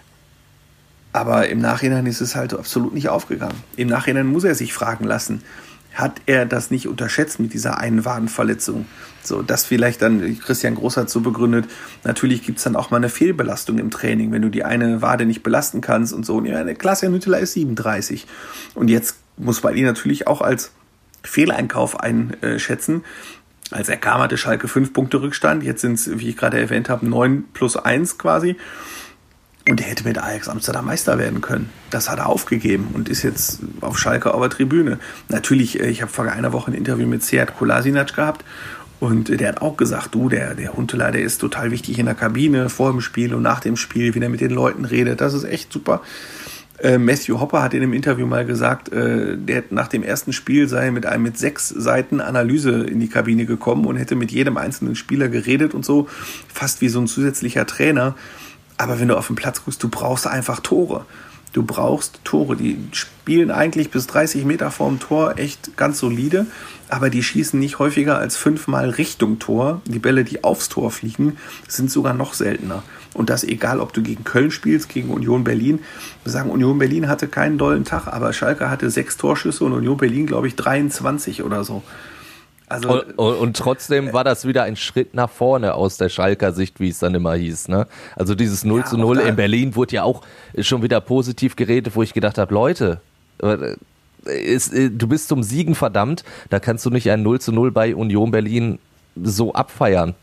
Aber im Nachhinein ist es halt absolut nicht aufgegangen. Im Nachhinein muss er sich fragen lassen, hat er das nicht unterschätzt mit dieser einen Wadenverletzung? So, das vielleicht dann, Christian Groß hat so begründet, natürlich gibt es dann auch mal eine Fehlbelastung im Training, wenn du die eine Wade nicht belasten kannst und so. Und ja, der Klaas-Jan Hünteler ist siebenunddreißig. Und jetzt muss man ihn natürlich auch als Fehleinkauf einschätzen. Als er kam, hatte Schalke fünf Punkte Rückstand. Jetzt sind es, wie ich gerade erwähnt habe, neun plus eins quasi. Und er hätte mit Ajax Amsterdam Meister werden können. Das hat er aufgegeben und ist jetzt auf Schalke auf der Tribüne. Natürlich, ich habe vor einer Woche ein Interview mit Sead Kolasinac gehabt und der hat auch gesagt, du, der, der Huntelaar, der ist total wichtig in der Kabine, vor dem Spiel und nach dem Spiel, wie er mit den Leuten redet. Das ist echt super. Äh, Matthew Hopper hat in einem Interview mal gesagt, äh, der nach dem ersten Spiel sei mit einem mit sechs Seiten Analyse in die Kabine gekommen und hätte mit jedem einzelnen Spieler geredet und so, fast wie so ein zusätzlicher Trainer. Aber wenn du auf den Platz guckst, du brauchst einfach Tore. Du brauchst Tore. Die spielen eigentlich bis dreißig Meter vorm Tor echt ganz solide, aber die schießen nicht häufiger als fünfmal Richtung Tor. Die Bälle, die aufs Tor fliegen, sind sogar noch seltener. Und das egal, ob du gegen Köln spielst, gegen Union Berlin. Wir sagen, Union Berlin hatte keinen dollen Tag, aber Schalke hatte sechs Torschüsse und Union Berlin, glaube ich, dreiundzwanzig oder so. Also, und, und, und trotzdem war das wieder ein Schritt nach vorne aus der Schalker Sicht, wie es dann immer hieß. Ne? Also dieses null zu null in Berlin wurde ja auch schon wieder positiv geredet, wo ich gedacht habe, Leute, ist, du bist zum Siegen verdammt, da kannst du nicht ein null zu null bei Union Berlin so abfeiern.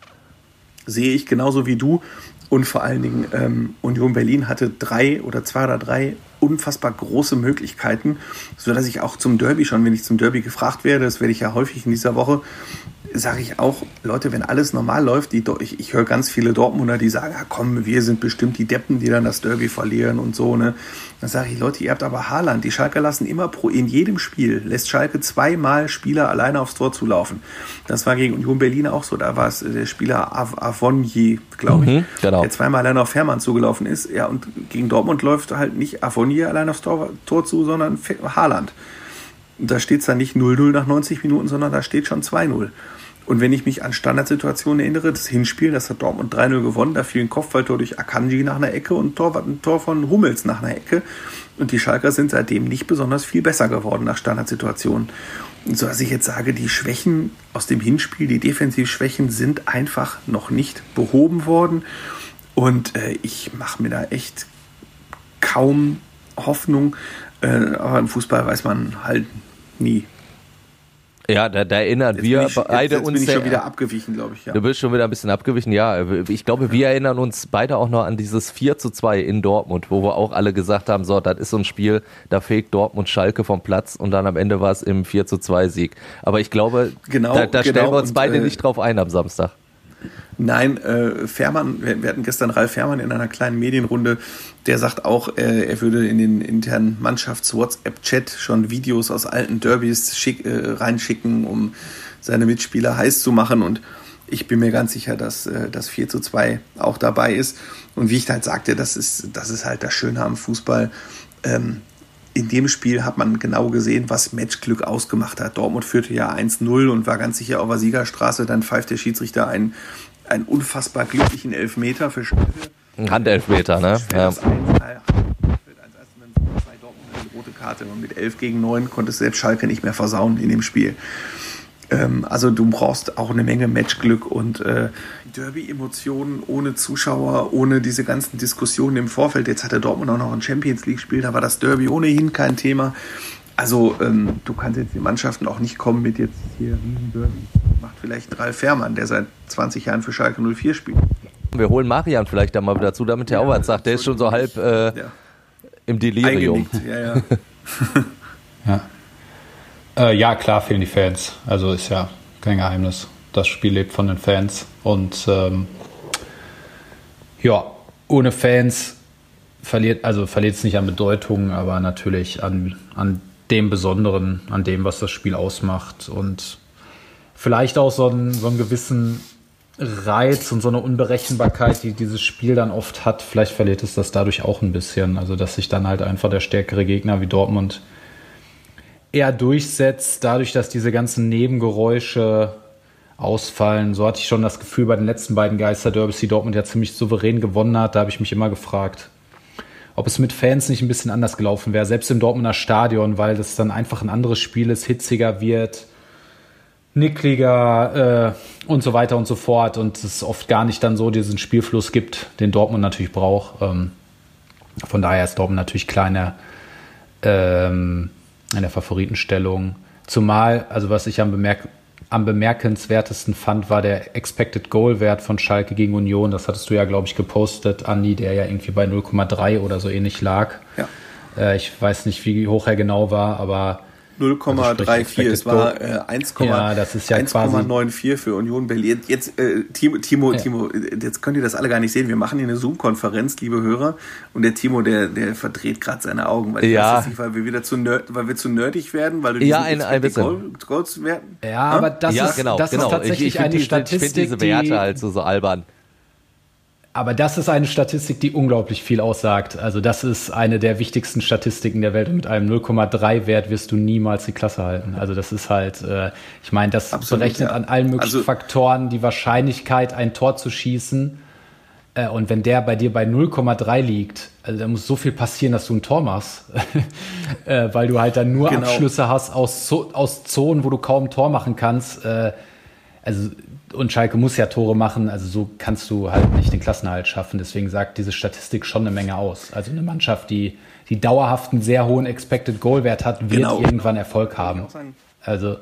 Sehe ich genauso wie du. Und vor allen Dingen, ähm, Union Berlin hatte drei oder zwei oder drei unfassbar große Möglichkeiten, sodass ich auch zum Derby schon, wenn ich zum Derby gefragt werde, das werde ich ja häufig in dieser Woche, sage ich auch, Leute, wenn alles normal läuft, die, ich, ich höre ganz viele Dortmunder, die sagen, ja, komm, wir sind bestimmt die Deppen, die dann das Derby verlieren und so, ne. Dann sage ich, Leute, ihr habt aber Haaland, die Schalker lassen immer pro, in jedem Spiel, lässt Schalke zweimal Spieler alleine aufs Tor zulaufen. Das war gegen Union Berlin auch so, da war es der Spieler Av- Avonier, glaube ich, mhm, genau. der zweimal alleine auf Hermann zugelaufen ist, ja, und gegen Dortmund läuft halt nicht Avonier allein aufs Tor, Tor zu, sondern Haaland. Und da steht es dann nicht null null nach neunzig Minuten, sondern da steht schon zwei null. Und wenn ich mich an Standardsituationen erinnere, das Hinspiel, das hat Dortmund drei null gewonnen, da fiel ein Kopfballtor durch Akanji nach einer Ecke und ein Tor, ein Tor von Hummels nach einer Ecke. Und die Schalker sind seitdem nicht besonders viel besser geworden nach Standardsituationen. Und so dass ich jetzt sage, die Schwächen aus dem Hinspiel, die Defensivschwächen sind einfach noch nicht behoben worden. Und äh, ich mache mir da echt kaum Hoffnung. Äh, aber im Fußball weiß man halt nie. Ja, da, da erinnern jetzt wir ich, beide jetzt, jetzt uns. Bin ich schon wieder abgewichen, glaube ich. Ja. Du bist schon wieder ein bisschen abgewichen, ja. Ich glaube, wir erinnern uns beide auch noch an dieses vier zu zwei in Dortmund, wo wir auch alle gesagt haben, so, das ist so ein Spiel, da fegt Dortmund Schalke vom Platz und dann am Ende war es im vier zu zwei Sieg. Aber ich glaube, genau, da, da genau, stellen wir uns und, beide äh, nicht drauf ein am Samstag. Nein, äh, Fährmann, wir, wir hatten gestern Ralf Fährmann in einer kleinen Medienrunde, der sagt auch, äh, er würde in den internen Mannschafts-WhatsApp-Chat schon Videos aus alten Derbys schick, äh, reinschicken, um seine Mitspieler heiß zu machen, und ich bin mir ganz sicher, dass äh, das vier zu zwei auch dabei ist. Und wie ich halt sagte, das ist, das ist halt das Schöne am Fußball. Ähm, in dem Spiel hat man genau gesehen, was Matchglück ausgemacht hat. Dortmund führte ja eins null und war ganz sicher auf der Siegerstraße. Dann pfeift der Schiedsrichter einen, einen unfassbar glücklichen Elfmeter für Schalke. Ein Handelfmeter, ne? Ja. Zwei Dortmund eine rote Karte. Und mit elf gegen neun konnte es selbst Schalke nicht mehr versauen in dem Spiel. Ähm, also du brauchst auch eine Menge Matchglück und äh, Derby-Emotionen ohne Zuschauer, ohne diese ganzen Diskussionen im Vorfeld. Jetzt hatte Dortmund auch noch ein Champions-League-Spiel, da war das Derby ohnehin kein Thema. Also ähm, du kannst jetzt die Mannschaften auch nicht kommen mit jetzt hier Riesen-Derby. Macht vielleicht Ralf Fährmann, der seit zwanzig Jahren für Schalke null vier spielt. Wir holen Marian vielleicht da mal wieder dazu, damit er ja, auch was sagt. Der ist schon so halb äh, ja. im Delirium. Ja, ja. ja. Äh, ja, klar fehlen die Fans. Also ist ja kein Geheimnis. Das Spiel lebt von den Fans. Und ähm, ja, ohne Fans verliert, also verliert es nicht an Bedeutung, aber natürlich an, an dem Besonderen, an dem, was das Spiel ausmacht. Und vielleicht auch so einen, so einen gewissen Reiz und so eine Unberechenbarkeit, die dieses Spiel dann oft hat. Vielleicht verliert es das dadurch auch ein bisschen. Also dass sich dann halt einfach der stärkere Gegner wie Dortmund eher durchsetzt, dadurch, dass diese ganzen Nebengeräusche ausfallen. So hatte ich schon das Gefühl bei den letzten beiden Geisterderbys, die Dortmund ja ziemlich souverän gewonnen hat. Da habe ich mich immer gefragt, ob es mit Fans nicht ein bisschen anders gelaufen wäre, selbst im Dortmunder Stadion, weil das dann einfach ein anderes Spiel ist, hitziger wird, nickliger äh, und so weiter und so fort, und es oft gar nicht dann so diesen Spielfluss gibt, den Dortmund natürlich braucht. Ähm, von daher ist Dortmund natürlich kleiner ähm, in der Favoritenstellung. Zumal, also was ich am, bemerk- am bemerkenswertesten fand, war der Expected Goal Wert von Schalke gegen Union. Das hattest du ja, glaube ich, gepostet, Andi, der ja irgendwie bei null Komma drei oder so ähnlich lag. Ja. Äh, ich weiß nicht, wie hoch er genau war, aber null Komma dreiundvierzig, es war äh, eins Komma neunundvierzig für Union Berlin. Jetzt, äh, Timo, Timo, ja. Timo, jetzt könnt ihr das alle gar nicht sehen. Wir machen hier eine Zoom-Konferenz, liebe Hörer, und der Timo, der, der verdreht gerade seine Augen, weil, ja. ich weiß nicht, weil wir wieder zu nerd, weil wir zu nerdig werden, weil du ja, ein, ein bisschen Goals werten. Ja, aber das, ja, ist, genau, das genau. ist tatsächlich ich, ich eine die, Statistik, ich finde diese Werte halt so, so albern. Aber das ist eine Statistik, die unglaublich viel aussagt. Also das ist eine der wichtigsten Statistiken der Welt. Und mit einem null Komma drei Wert wirst du niemals die Klasse halten. Also das ist halt, äh, ich meine, das Absolut, berechnet ja. an allen möglichen also, Faktoren die Wahrscheinlichkeit, ein Tor zu schießen. Äh, und wenn der bei dir bei null Komma drei liegt, also da muss so viel passieren, dass du ein Tor machst. äh, weil du halt dann nur genau. Abschlüsse hast aus, aus Zonen, wo du kaum ein Tor machen kannst. Äh, also Und Schalke muss ja Tore machen, also so kannst du halt nicht den Klassenerhalt schaffen. Deswegen sagt diese Statistik schon eine Menge aus. Also eine Mannschaft, die, die dauerhaft einen sehr hohen Expected Goal Wert hat, wird genau. irgendwann Erfolg haben. Also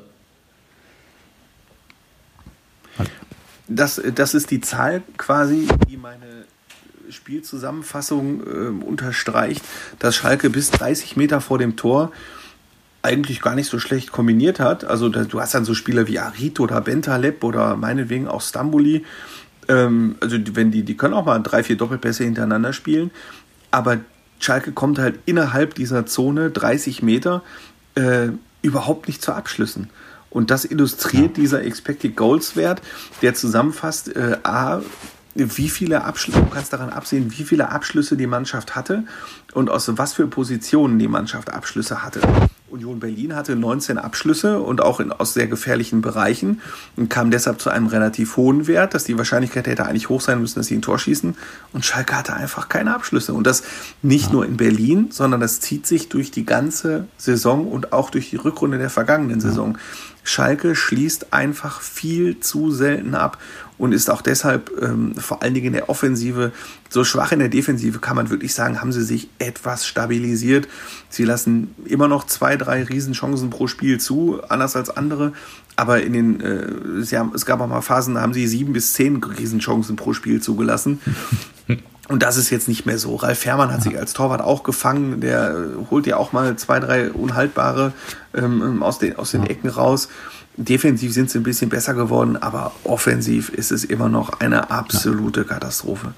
das, das ist die Zahl quasi, die meine Spielzusammenfassung äh, unterstreicht, dass Schalke bis dreißig Meter vor dem Tor eigentlich gar nicht so schlecht kombiniert hat. Also da, du hast dann so Spieler wie Arito oder Bentaleb oder meinetwegen auch Stamboli. Ähm, also die, wenn die, die können auch mal drei, vier Doppelpässe hintereinander spielen. Aber Schalke kommt halt innerhalb dieser Zone dreißig Meter äh, überhaupt nicht zu Abschlüssen. Und das illustriert ja. dieser Expected Goals Wert, der zusammenfasst, äh, A, wie viele Abschlüsse, du kannst daran absehen, wie viele Abschlüsse die Mannschaft hatte und aus was für Positionen die Mannschaft Abschlüsse hatte. Union Berlin hatte neunzehn Abschlüsse und auch in, aus sehr gefährlichen Bereichen und kam deshalb zu einem relativ hohen Wert, dass die Wahrscheinlichkeit hätte eigentlich hoch sein müssen, dass sie ein Tor schießen. Und Schalke hatte einfach keine Abschlüsse. Und das nicht ja. nur in Berlin, sondern das zieht sich durch die ganze Saison und auch durch die Rückrunde der vergangenen ja. Saison. Schalke schließt einfach viel zu selten ab und ist auch deshalb ähm, vor allen Dingen in der Offensive so schwach. In der Defensive kann man wirklich sagen, haben sie sich etwas stabilisiert. Sie lassen immer noch zwei, drei Riesenchancen pro Spiel zu, anders als andere. Aber in den, äh, sie haben, es gab auch mal Phasen, da haben sie sieben bis zehn Riesenchancen pro Spiel zugelassen. Und das ist jetzt nicht mehr so. Ralf Fährmann hat sich als Torwart auch gefangen. Der holt ja auch mal zwei, drei unhaltbare ähm, aus den, aus den Ecken raus. Defensiv sind sie ein bisschen besser geworden, aber offensiv ist es immer noch eine absolute Katastrophe.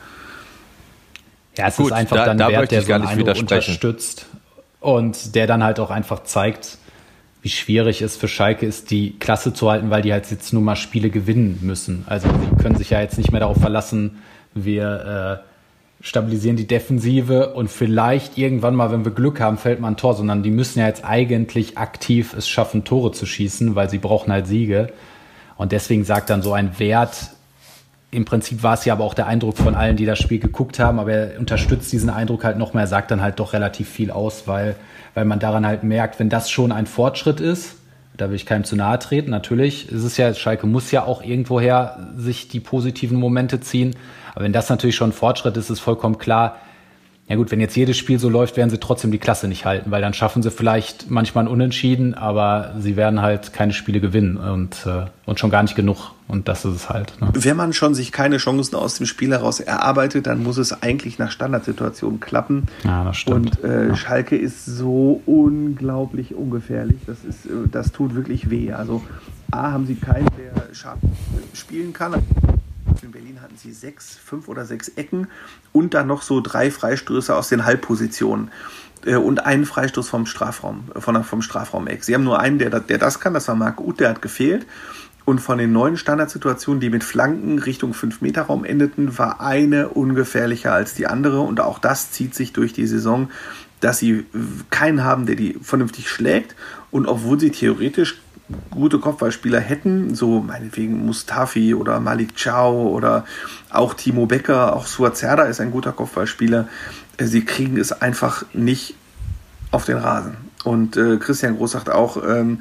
Ja, es Gut, ist einfach da, dann ein Wert, der so einen Eindruck unterstützt und der dann halt auch einfach zeigt, wie schwierig es für Schalke ist, die Klasse zu halten, weil die halt jetzt nur mal Spiele gewinnen müssen. Also sie können sich ja jetzt nicht mehr darauf verlassen, wir äh, stabilisieren die Defensive und vielleicht irgendwann mal, wenn wir Glück haben, fällt mal ein Tor, sondern die müssen ja jetzt eigentlich aktiv es schaffen, Tore zu schießen, weil sie brauchen halt Siege. Und deswegen sagt dann so ein Wert, im Prinzip war es ja aber auch der Eindruck von allen, die das Spiel geguckt haben, aber er unterstützt diesen Eindruck halt noch mehr, sagt dann halt doch relativ viel aus, weil, weil man daran halt merkt, wenn das schon ein Fortschritt ist, da will ich keinem zu nahe treten, natürlich ist es ja, Schalke muss ja auch irgendwoher sich die positiven Momente ziehen, aber wenn das natürlich schon ein Fortschritt ist, ist vollkommen klar, ja gut, wenn jetzt jedes Spiel so läuft, werden sie trotzdem die Klasse nicht halten, weil dann schaffen sie vielleicht manchmal ein Unentschieden, aber sie werden halt keine Spiele gewinnen und, äh, und schon gar nicht genug. Und das ist es halt. Ne? Wenn man schon sich keine Chancen aus dem Spiel heraus erarbeitet, dann muss es eigentlich nach Standardsituationen klappen. Ja, das stimmt. Und äh, ja. Schalke ist so unglaublich ungefährlich. Das ist, das tut wirklich weh. Also A, haben sie keinen, der scharf spielen kann. In Berlin hatten sie sechs, fünf oder sechs Ecken und dann noch so drei Freistöße aus den Halbpositionen äh, und einen Freistoß vom Strafraum, von, vom Strafraum-Eck. Sie haben nur einen, der, der das kann, das war Marc Uth, der hat gefehlt. Und von den neuen Standardsituationen, die mit Flanken Richtung fünf Meter Raum endeten, war eine ungefährlicher als die andere. Und auch das zieht sich durch die Saison, dass sie keinen haben, der die vernünftig schlägt. Und obwohl sie theoretisch gute Kopfballspieler hätten, so meinetwegen Mustafi oder Malik Ciao oder auch Timo Becker, auch Suazerda ist ein guter Kopfballspieler, sie kriegen es einfach nicht auf den Rasen. Und äh, Christian Groß sagt auch, ähm,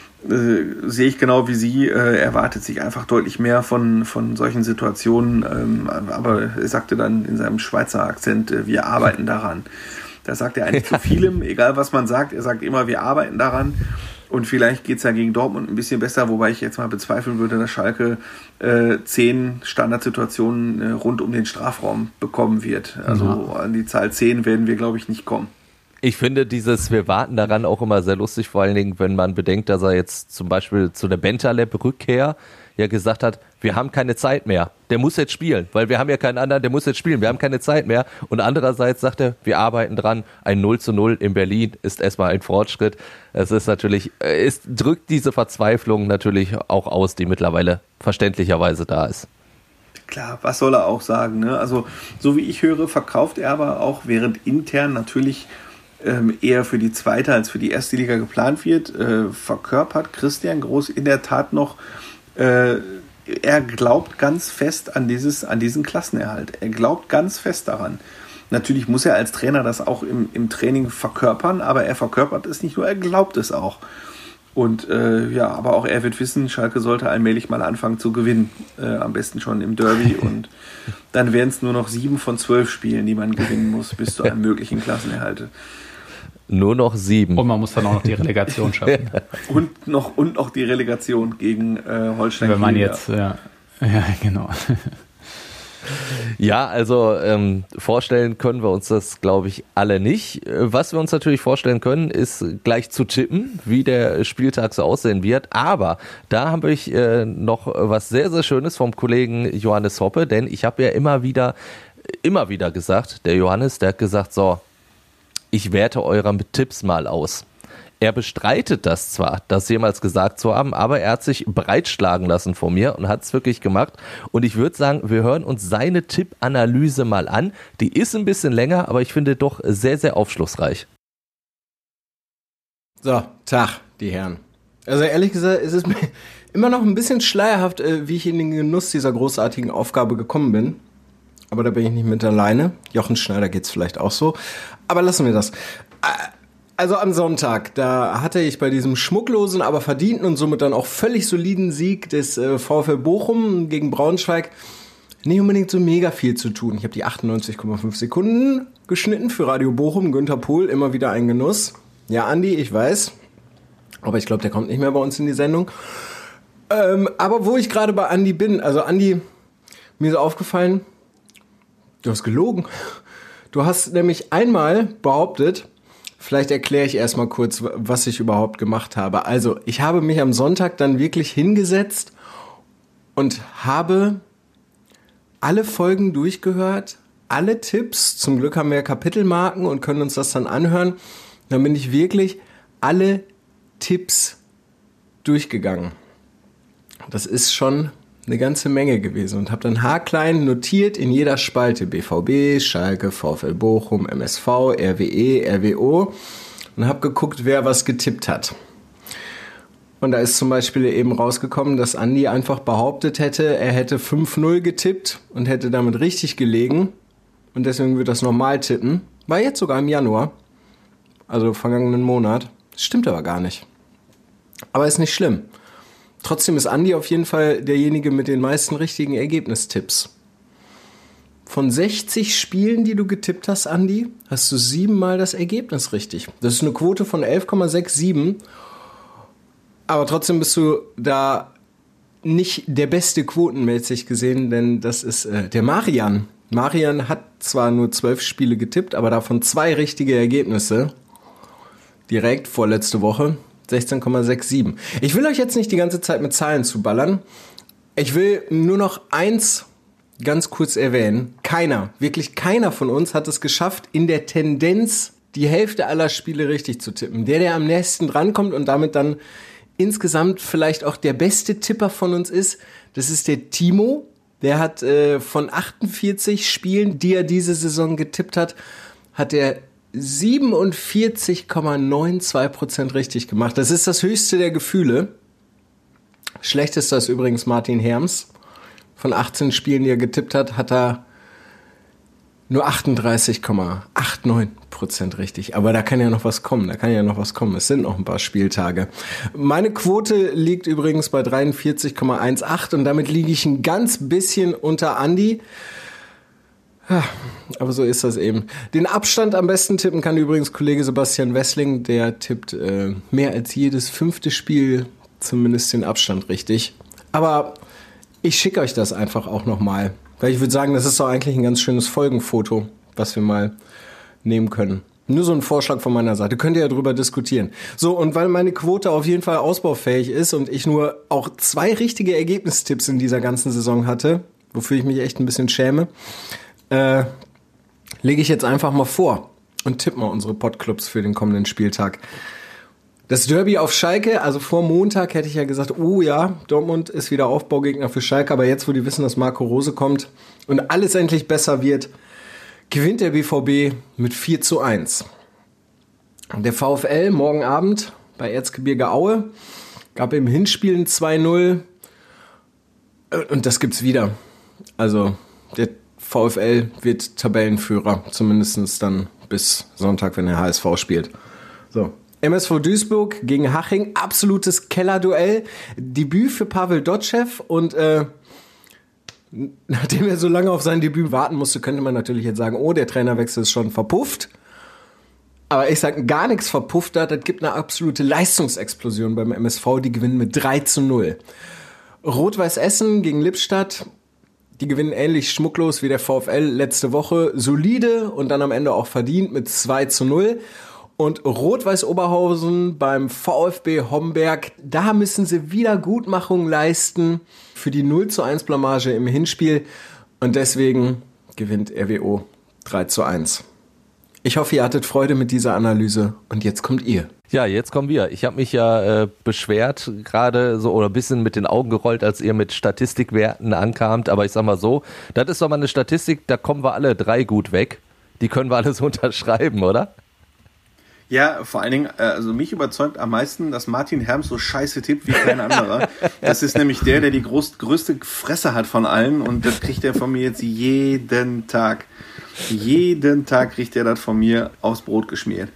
äh, sehe ich genau wie Sie, äh, erwartet sich einfach deutlich mehr von, von solchen Situationen, ähm, aber er sagte dann in seinem Schweizer Akzent, äh, wir arbeiten daran. Da sagt er eigentlich zu vielem, egal was man sagt, er sagt immer, wir arbeiten daran. Und vielleicht geht es ja gegen Dortmund ein bisschen besser, wobei ich jetzt mal bezweifeln würde, dass Schalke äh, zehn Standardsituationen äh, rund um den Strafraum bekommen wird. Also ja. An die Zahl zehn werden wir, glaube ich, nicht kommen. Ich finde dieses Wir warten daran auch immer sehr lustig, vor allen Dingen, wenn man bedenkt, dass er jetzt zum Beispiel zu der Bentaleb-Rückkehr ja gesagt hat, wir haben keine Zeit mehr, der muss jetzt spielen, weil wir haben ja keinen anderen, der muss jetzt spielen, wir haben keine Zeit mehr. Und andererseits sagt er, wir arbeiten dran, ein null zu null in Berlin ist erstmal ein Fortschritt. Es ist natürlich, es drückt diese Verzweiflung natürlich auch aus, die mittlerweile verständlicherweise da ist. klar, was soll er auch sagen? Ne? Also, so wie ich höre, verkauft er aber auch, während intern natürlich ähm, eher für die zweite als für die erste Liga geplant wird, äh, verkörpert Christian Groß in der Tat noch, äh, er glaubt ganz fest an, dieses, an diesen Klassenerhalt. Er glaubt ganz fest daran. Natürlich muss er als Trainer das auch im, im Training verkörpern, aber er verkörpert es nicht nur, er glaubt es auch. Und äh, ja, aber auch er wird wissen, Schalke sollte allmählich mal anfangen zu gewinnen. Äh, am besten schon im Derby. Und dann wären es nur noch sieben von zwölf Spielen, die man gewinnen muss, bis zu einem möglichen Klassenerhalt. Nur noch sieben. Und man muss dann auch noch die Relegation schaffen. und, noch, und noch die Relegation gegen äh, Holstein. Wenn man jetzt, ja, ja genau. Ja, also ähm, vorstellen können wir uns das, glaube ich, alle nicht. Was wir uns natürlich vorstellen können, ist gleich zu tippen, wie der Spieltag so aussehen wird. Aber da habe ich äh, noch was sehr, sehr Schönes vom Kollegen Johannes Hoppe, denn ich habe ja immer wieder, immer wieder gesagt, der Johannes, der hat gesagt, so, ich werte eure Tipps mal aus. Er bestreitet das zwar, das jemals gesagt zu haben, aber er hat sich breitschlagen lassen von mir und hat es wirklich gemacht. Und ich würde sagen, wir hören uns seine Tippanalyse mal an. Die ist ein bisschen länger, aber ich finde doch sehr, sehr aufschlussreich. So, Tag, die Herren. Also ehrlich gesagt, ist es mir immer noch ein bisschen schleierhaft, wie ich in den Genuss dieser großartigen Aufgabe gekommen bin. Aber da bin ich nicht mit alleine. Jochen Schneider geht's vielleicht auch so. Aber lassen wir das. Also am Sonntag, da hatte ich bei diesem schmucklosen, aber verdienten und somit dann auch völlig soliden Sieg des äh, VfL Bochum gegen Braunschweig nicht unbedingt so mega viel zu tun. Ich habe die achtundneunzig Komma fünf Sekunden geschnitten für Radio Bochum. Günther Pohl, immer wieder ein Genuss. Ja, Andi, ich weiß. Aber ich glaube, der kommt nicht mehr bei uns in die Sendung. Ähm, aber wo ich gerade bei Andi bin, also Andi, mir ist aufgefallen, du hast gelogen. Du hast nämlich einmal behauptet, vielleicht erkläre ich erstmal kurz, was ich überhaupt gemacht habe. Also, ich habe mich am Sonntag dann wirklich hingesetzt und habe alle Folgen durchgehört, alle Tipps. Zum Glück haben wir Kapitelmarken und können uns das dann anhören. Dann bin ich wirklich alle Tipps durchgegangen. Das ist schon eine ganze Menge gewesen und habe dann haarklein notiert in jeder Spalte B V B, Schalke, VfL Bochum, M S V, R W E, R W O und habe geguckt, wer was getippt hat. Und da ist zum Beispiel eben rausgekommen, dass Andi einfach behauptet hätte, er hätte fünf null getippt und hätte damit richtig gelegen und deswegen wird das normal tippen. War jetzt sogar im Januar, also vergangenen Monat. Das stimmt aber gar nicht. Aber ist nicht schlimm. Trotzdem ist Andi auf jeden Fall derjenige mit den meisten richtigen Ergebnistipps. Von sechzig Spielen, die du getippt hast, Andi, hast du siebenmal das Ergebnis richtig. Das ist eine Quote von elf Komma siebenundsechzig. Aber trotzdem bist du da nicht der beste quotenmäßig gesehen, denn das ist äh, der Marian. Marian hat zwar nur zwölf Spiele getippt, aber davon zwei richtige Ergebnisse. Direkt vorletzte Woche. sechzehn Komma siebenundsechzig. Ich will euch jetzt nicht die ganze Zeit mit Zahlen zuballern. Ich will nur noch eins ganz kurz erwähnen. Keiner, wirklich keiner von uns hat es geschafft, in der Tendenz die Hälfte aller Spiele richtig zu tippen. Der, der am nächsten drankommt und damit dann insgesamt vielleicht auch der beste Tipper von uns ist, das ist der Timo. Der hat äh, von achtundvierzig Spielen, die er diese Saison getippt hat, hat er siebenundvierzig Komma zweiundneunzig Prozent richtig gemacht. Das ist das höchste der Gefühle. Schlechtester ist übrigens Martin Herms. Von achtzehn Spielen, die er getippt hat, hat er nur achtunddreißig Komma neunundachtzig Prozent richtig. Aber da kann ja noch was kommen. Da kann ja noch was kommen. Es sind noch ein paar Spieltage. Meine Quote liegt übrigens bei dreiundvierzig Komma achtzehn und damit liege ich ein ganz bisschen unter Andi. Aber so ist das eben. Den Abstand am besten tippen kann übrigens Kollege Sebastian Wessling. Der tippt äh, mehr als jedes fünfte Spiel zumindest den Abstand richtig. Aber ich schicke euch das einfach auch nochmal. Weil ich würde sagen, das ist doch eigentlich ein ganz schönes Folgenfoto, was wir mal nehmen können. Nur so ein Vorschlag von meiner Seite. Könnt ihr ja drüber diskutieren. So, und weil meine Quote auf jeden Fall ausbaufähig ist und ich nur auch zwei richtige Ergebnistipps in dieser ganzen Saison hatte, wofür ich mich echt ein bisschen schäme, Äh, lege ich jetzt einfach mal vor und tippe mal unsere Podclubs für den kommenden Spieltag. Das Derby auf Schalke, also vor Montag hätte ich ja gesagt, oh ja, Dortmund ist wieder Aufbaugegner für Schalke, aber jetzt, wo die wissen, dass Marco Rose kommt und alles endlich besser wird, gewinnt der B V B mit vier zu eins. Der VfL morgen Abend bei Erzgebirge Aue gab im Hinspiel ein zwei null und das gibt's wieder. Also der VfL wird Tabellenführer, zumindest dann bis Sonntag, wenn der H S V spielt. So. M S V Duisburg gegen Haching, absolutes Kellerduell. Debüt für Pavel Dotschew und äh, nachdem er so lange auf sein Debüt warten musste, könnte man natürlich jetzt sagen, oh, der Trainerwechsel ist schon verpufft. Aber ich sage, gar nichts verpufft hat. Das gibt eine absolute Leistungsexplosion beim M S V. Die gewinnen mit drei zu null. Rot-Weiß Essen gegen Lippstadt. Die gewinnen ähnlich schmucklos wie der VfL letzte Woche. Solide und dann am Ende auch verdient mit zwei zu null. Und Rot-Weiß Oberhausen beim VfB Homberg, da müssen sie Wiedergutmachung leisten für die null zu eins Blamage im Hinspiel. Und deswegen gewinnt R W O drei zu eins. Ich hoffe, ihr hattet Freude mit dieser Analyse. Und jetzt kommt ihr. Ja, jetzt kommen wir. Ich habe mich ja äh, beschwert, gerade so oder ein bisschen mit den Augen gerollt, als ihr mit Statistikwerten ankamt. Aber ich sag mal so, das ist doch mal eine Statistik, da kommen wir alle drei gut weg. Die können wir alles unterschreiben, oder? Ja, vor allen Dingen, also mich überzeugt am meisten, dass Martin Herms so scheiße tippt wie kein anderer. Das ist nämlich der, der die groß, größte Fresse hat von allen und das kriegt er von mir jetzt jeden Tag. Jeden Tag kriegt er das von mir aufs Brot geschmiert.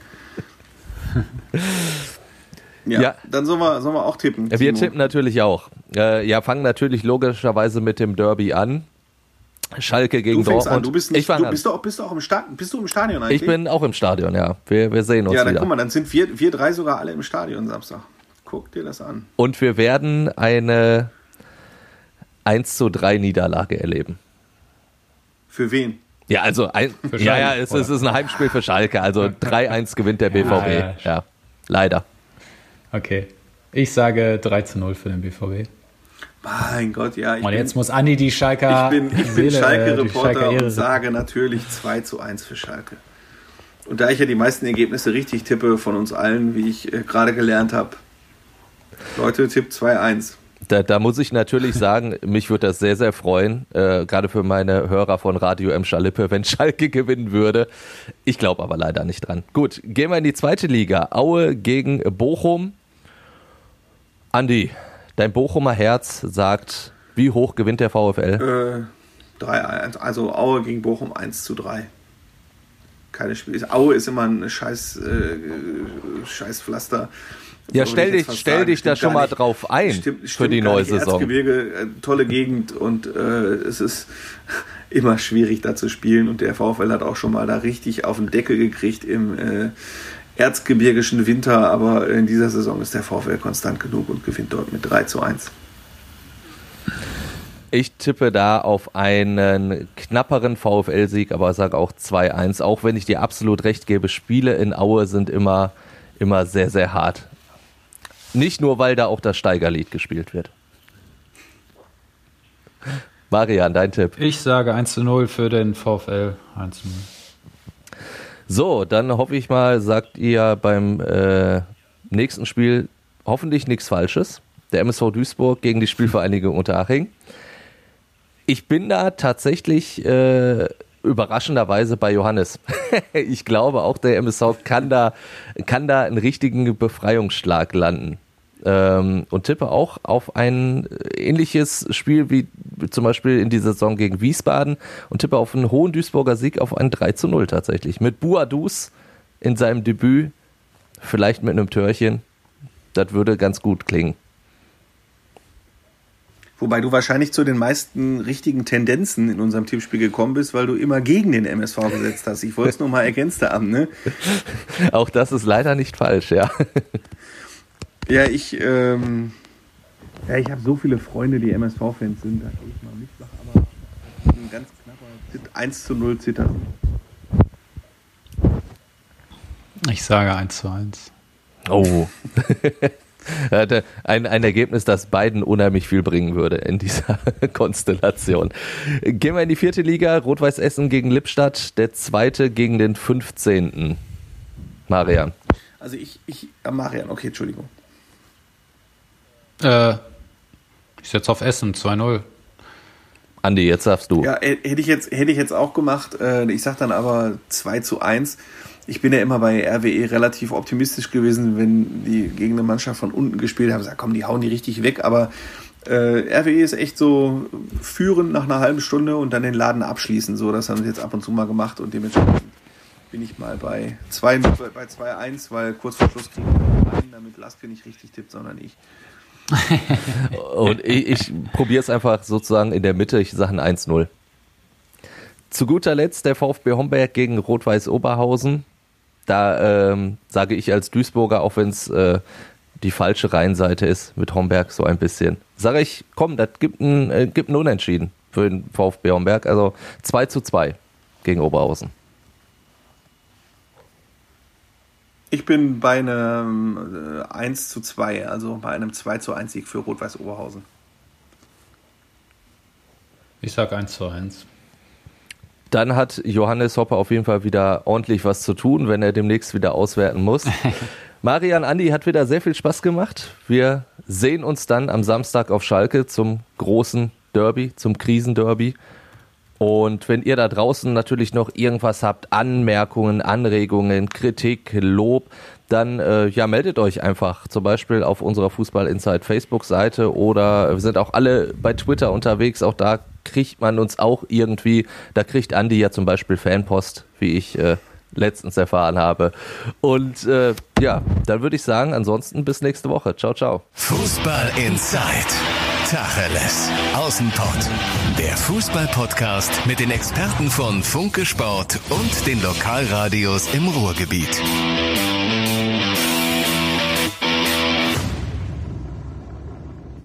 Ja, ja, dann sollen wir, sollen wir auch tippen. Wir Timo. tippen natürlich auch. Äh, ja, fangen natürlich logischerweise mit dem Derby an. Schalke gegen du Dortmund. An. Du bist, nicht, ich du bist, doch, bist, du auch im Sta- bist du im Stadion eigentlich? Ich bin auch im Stadion, ja. Wir, wir sehen uns Ja, dann wieder. guck mal, dann sind wir, wir drei sogar alle im Stadion Samstag. Guck dir das an. Und wir werden eine eins zu drei Niederlage erleben. Für wen? Ja, also ein, ja, ja, es, es ist ein Heimspiel für Schalke. Also drei eins gewinnt der B V B. Ja, ja, ja, leider. Okay. Ich sage drei zu null für den B V B. Mein Gott, ja. Ich und jetzt bin, muss Andi die Schalker Ich bin, ich bin Seele, Schalke-Reporter Schalke und sage natürlich zwei zu eins für Schalke. Und da ich ja die meisten Ergebnisse richtig tippe von uns allen, wie ich äh, gerade gelernt habe, Leute, Tipp zwei eins. Da, da muss ich natürlich sagen, mich würde das sehr, sehr freuen, äh, gerade für meine Hörer von Radio M. Schalippe, wenn Schalke gewinnen würde. Ich glaube aber leider nicht dran. Gut, gehen wir in die zweite Liga. Aue gegen Bochum. Andi, dein Bochumer Herz sagt, wie hoch gewinnt der VfL? Äh, drei eins. Also Aue gegen Bochum eins zu drei. Keine Spiel. Aue ist immer ein scheiß, äh, scheiß Pflaster. Ja, stell dich, stell sagen, dich da schon mal nicht. drauf ein stimmt, für stimmt die neue nicht. Saison. Erzgebirge, äh, tolle Gegend und äh, es ist immer schwierig da zu spielen und der VfL hat auch schon mal da richtig auf den Deckel gekriegt im äh, erzgebirgischen Winter, aber in dieser Saison ist der VfL konstant genug und gewinnt dort mit drei zu eins. Ich tippe da auf einen knapperen VfL-Sieg, aber sage auch zwei eins, auch wenn ich dir absolut recht gebe, Spiele in Aue sind immer, immer sehr, sehr hart. Nicht nur, weil da auch das Steigerlied gespielt wird. Marian, dein Tipp? Ich sage eins zu null für den VfL. eins zu null. So, dann hoffe ich mal, sagt ihr beim äh, nächsten Spiel hoffentlich nichts Falsches. Der M S V Duisburg gegen die Spielvereinigung Unterhaching. Ich bin da tatsächlich äh, überraschenderweise bei Johannes. Ich glaube, auch der M S V kann da, kann da einen richtigen Befreiungsschlag landen. Ähm, und tippe auch auf ein ähnliches Spiel wie zum Beispiel in dieser Saison gegen Wiesbaden und tippe auf einen hohen Duisburger Sieg, auf einen drei zu null tatsächlich. Mit Buadus in seinem Debüt, vielleicht mit einem Törchen. Das würde ganz gut klingen. Wobei du wahrscheinlich zu den meisten richtigen Tendenzen in unserem Tippspiel gekommen bist, weil du immer gegen den M S V gesetzt hast. Ich wollte es nur mal ergänzt haben, ne? Auch das ist leider nicht falsch, ja. Ja, ich, ähm, ja, ich habe so viele Freunde, die M S V-Fans sind, da kann ich mal mitmachen, aber ein ganz knapper eins zu null Zitter. Ich sage eins zu eins. Oh. Ein, ein Ergebnis, das beiden unheimlich viel bringen würde in dieser Konstellation. Gehen wir in die vierte Liga. Rot-Weiß Essen gegen Lippstadt, der zweite gegen den fünfzehnten Marian. Also ich, ich, äh, Marian, okay, Entschuldigung. Äh, ich setze auf Essen, zwei null. Andi, jetzt darfst du. Ja, hätte ich jetzt, hätte ich jetzt auch gemacht. Ich sage dann aber zwei zu eins. Ich bin ja immer bei R W E relativ optimistisch gewesen, wenn die gegen eine Mannschaft von unten gespielt haben. Ich sag, komm, die hauen die richtig weg. Aber äh, R W E ist echt so führend nach einer halben Stunde und dann den Laden abschließen. So, das haben sie jetzt ab und zu mal gemacht und dementsprechend bin ich mal bei zwei eins, weil kurz vor Schluss kriegen wir einen, damit Laske nicht richtig tippt, sondern ich. Und ich, ich probiere es einfach sozusagen in der Mitte, ich sage ein eins null. Zu guter Letzt der VfB Homberg gegen Rot-Weiß Oberhausen. Da ähm, sage ich als Duisburger, auch wenn es äh, die falsche Rheinseite ist mit Homberg so ein bisschen, sage ich, komm, das gibt ein, äh, gibt ein Unentschieden für den VfB Homberg. Also zwei zu zwei gegen Oberhausen. Ich bin bei einem äh, eins zu zwei, also bei einem zwei zu eins Sieg für Rot-Weiß Oberhausen. Ich sag eins zu eins. Dann hat Johannes Hoppe auf jeden Fall wieder ordentlich was zu tun, wenn er demnächst wieder auswerten muss. Marian, Andi, hat wieder sehr viel Spaß gemacht. Wir sehen uns dann am Samstag auf Schalke zum großen Derby, zum Krisenderby. Und wenn ihr da draußen natürlich noch irgendwas habt, Anmerkungen, Anregungen, Kritik, Lob, dann äh, ja, meldet euch einfach zum Beispiel auf unserer Fußball Insight Facebook-Seite oder wir sind auch alle bei Twitter unterwegs, auch da kriegt man uns auch irgendwie, da kriegt Andi ja zum Beispiel Fanpost, wie ich äh, letztens erfahren habe. Und äh, ja, dann würde ich sagen, ansonsten bis nächste Woche. Ciao, ciao. Fußball Insight. Tacheles. Außenpott. Der Fußball-Podcast mit den Experten von Funke Sport und den Lokalradios im Ruhrgebiet.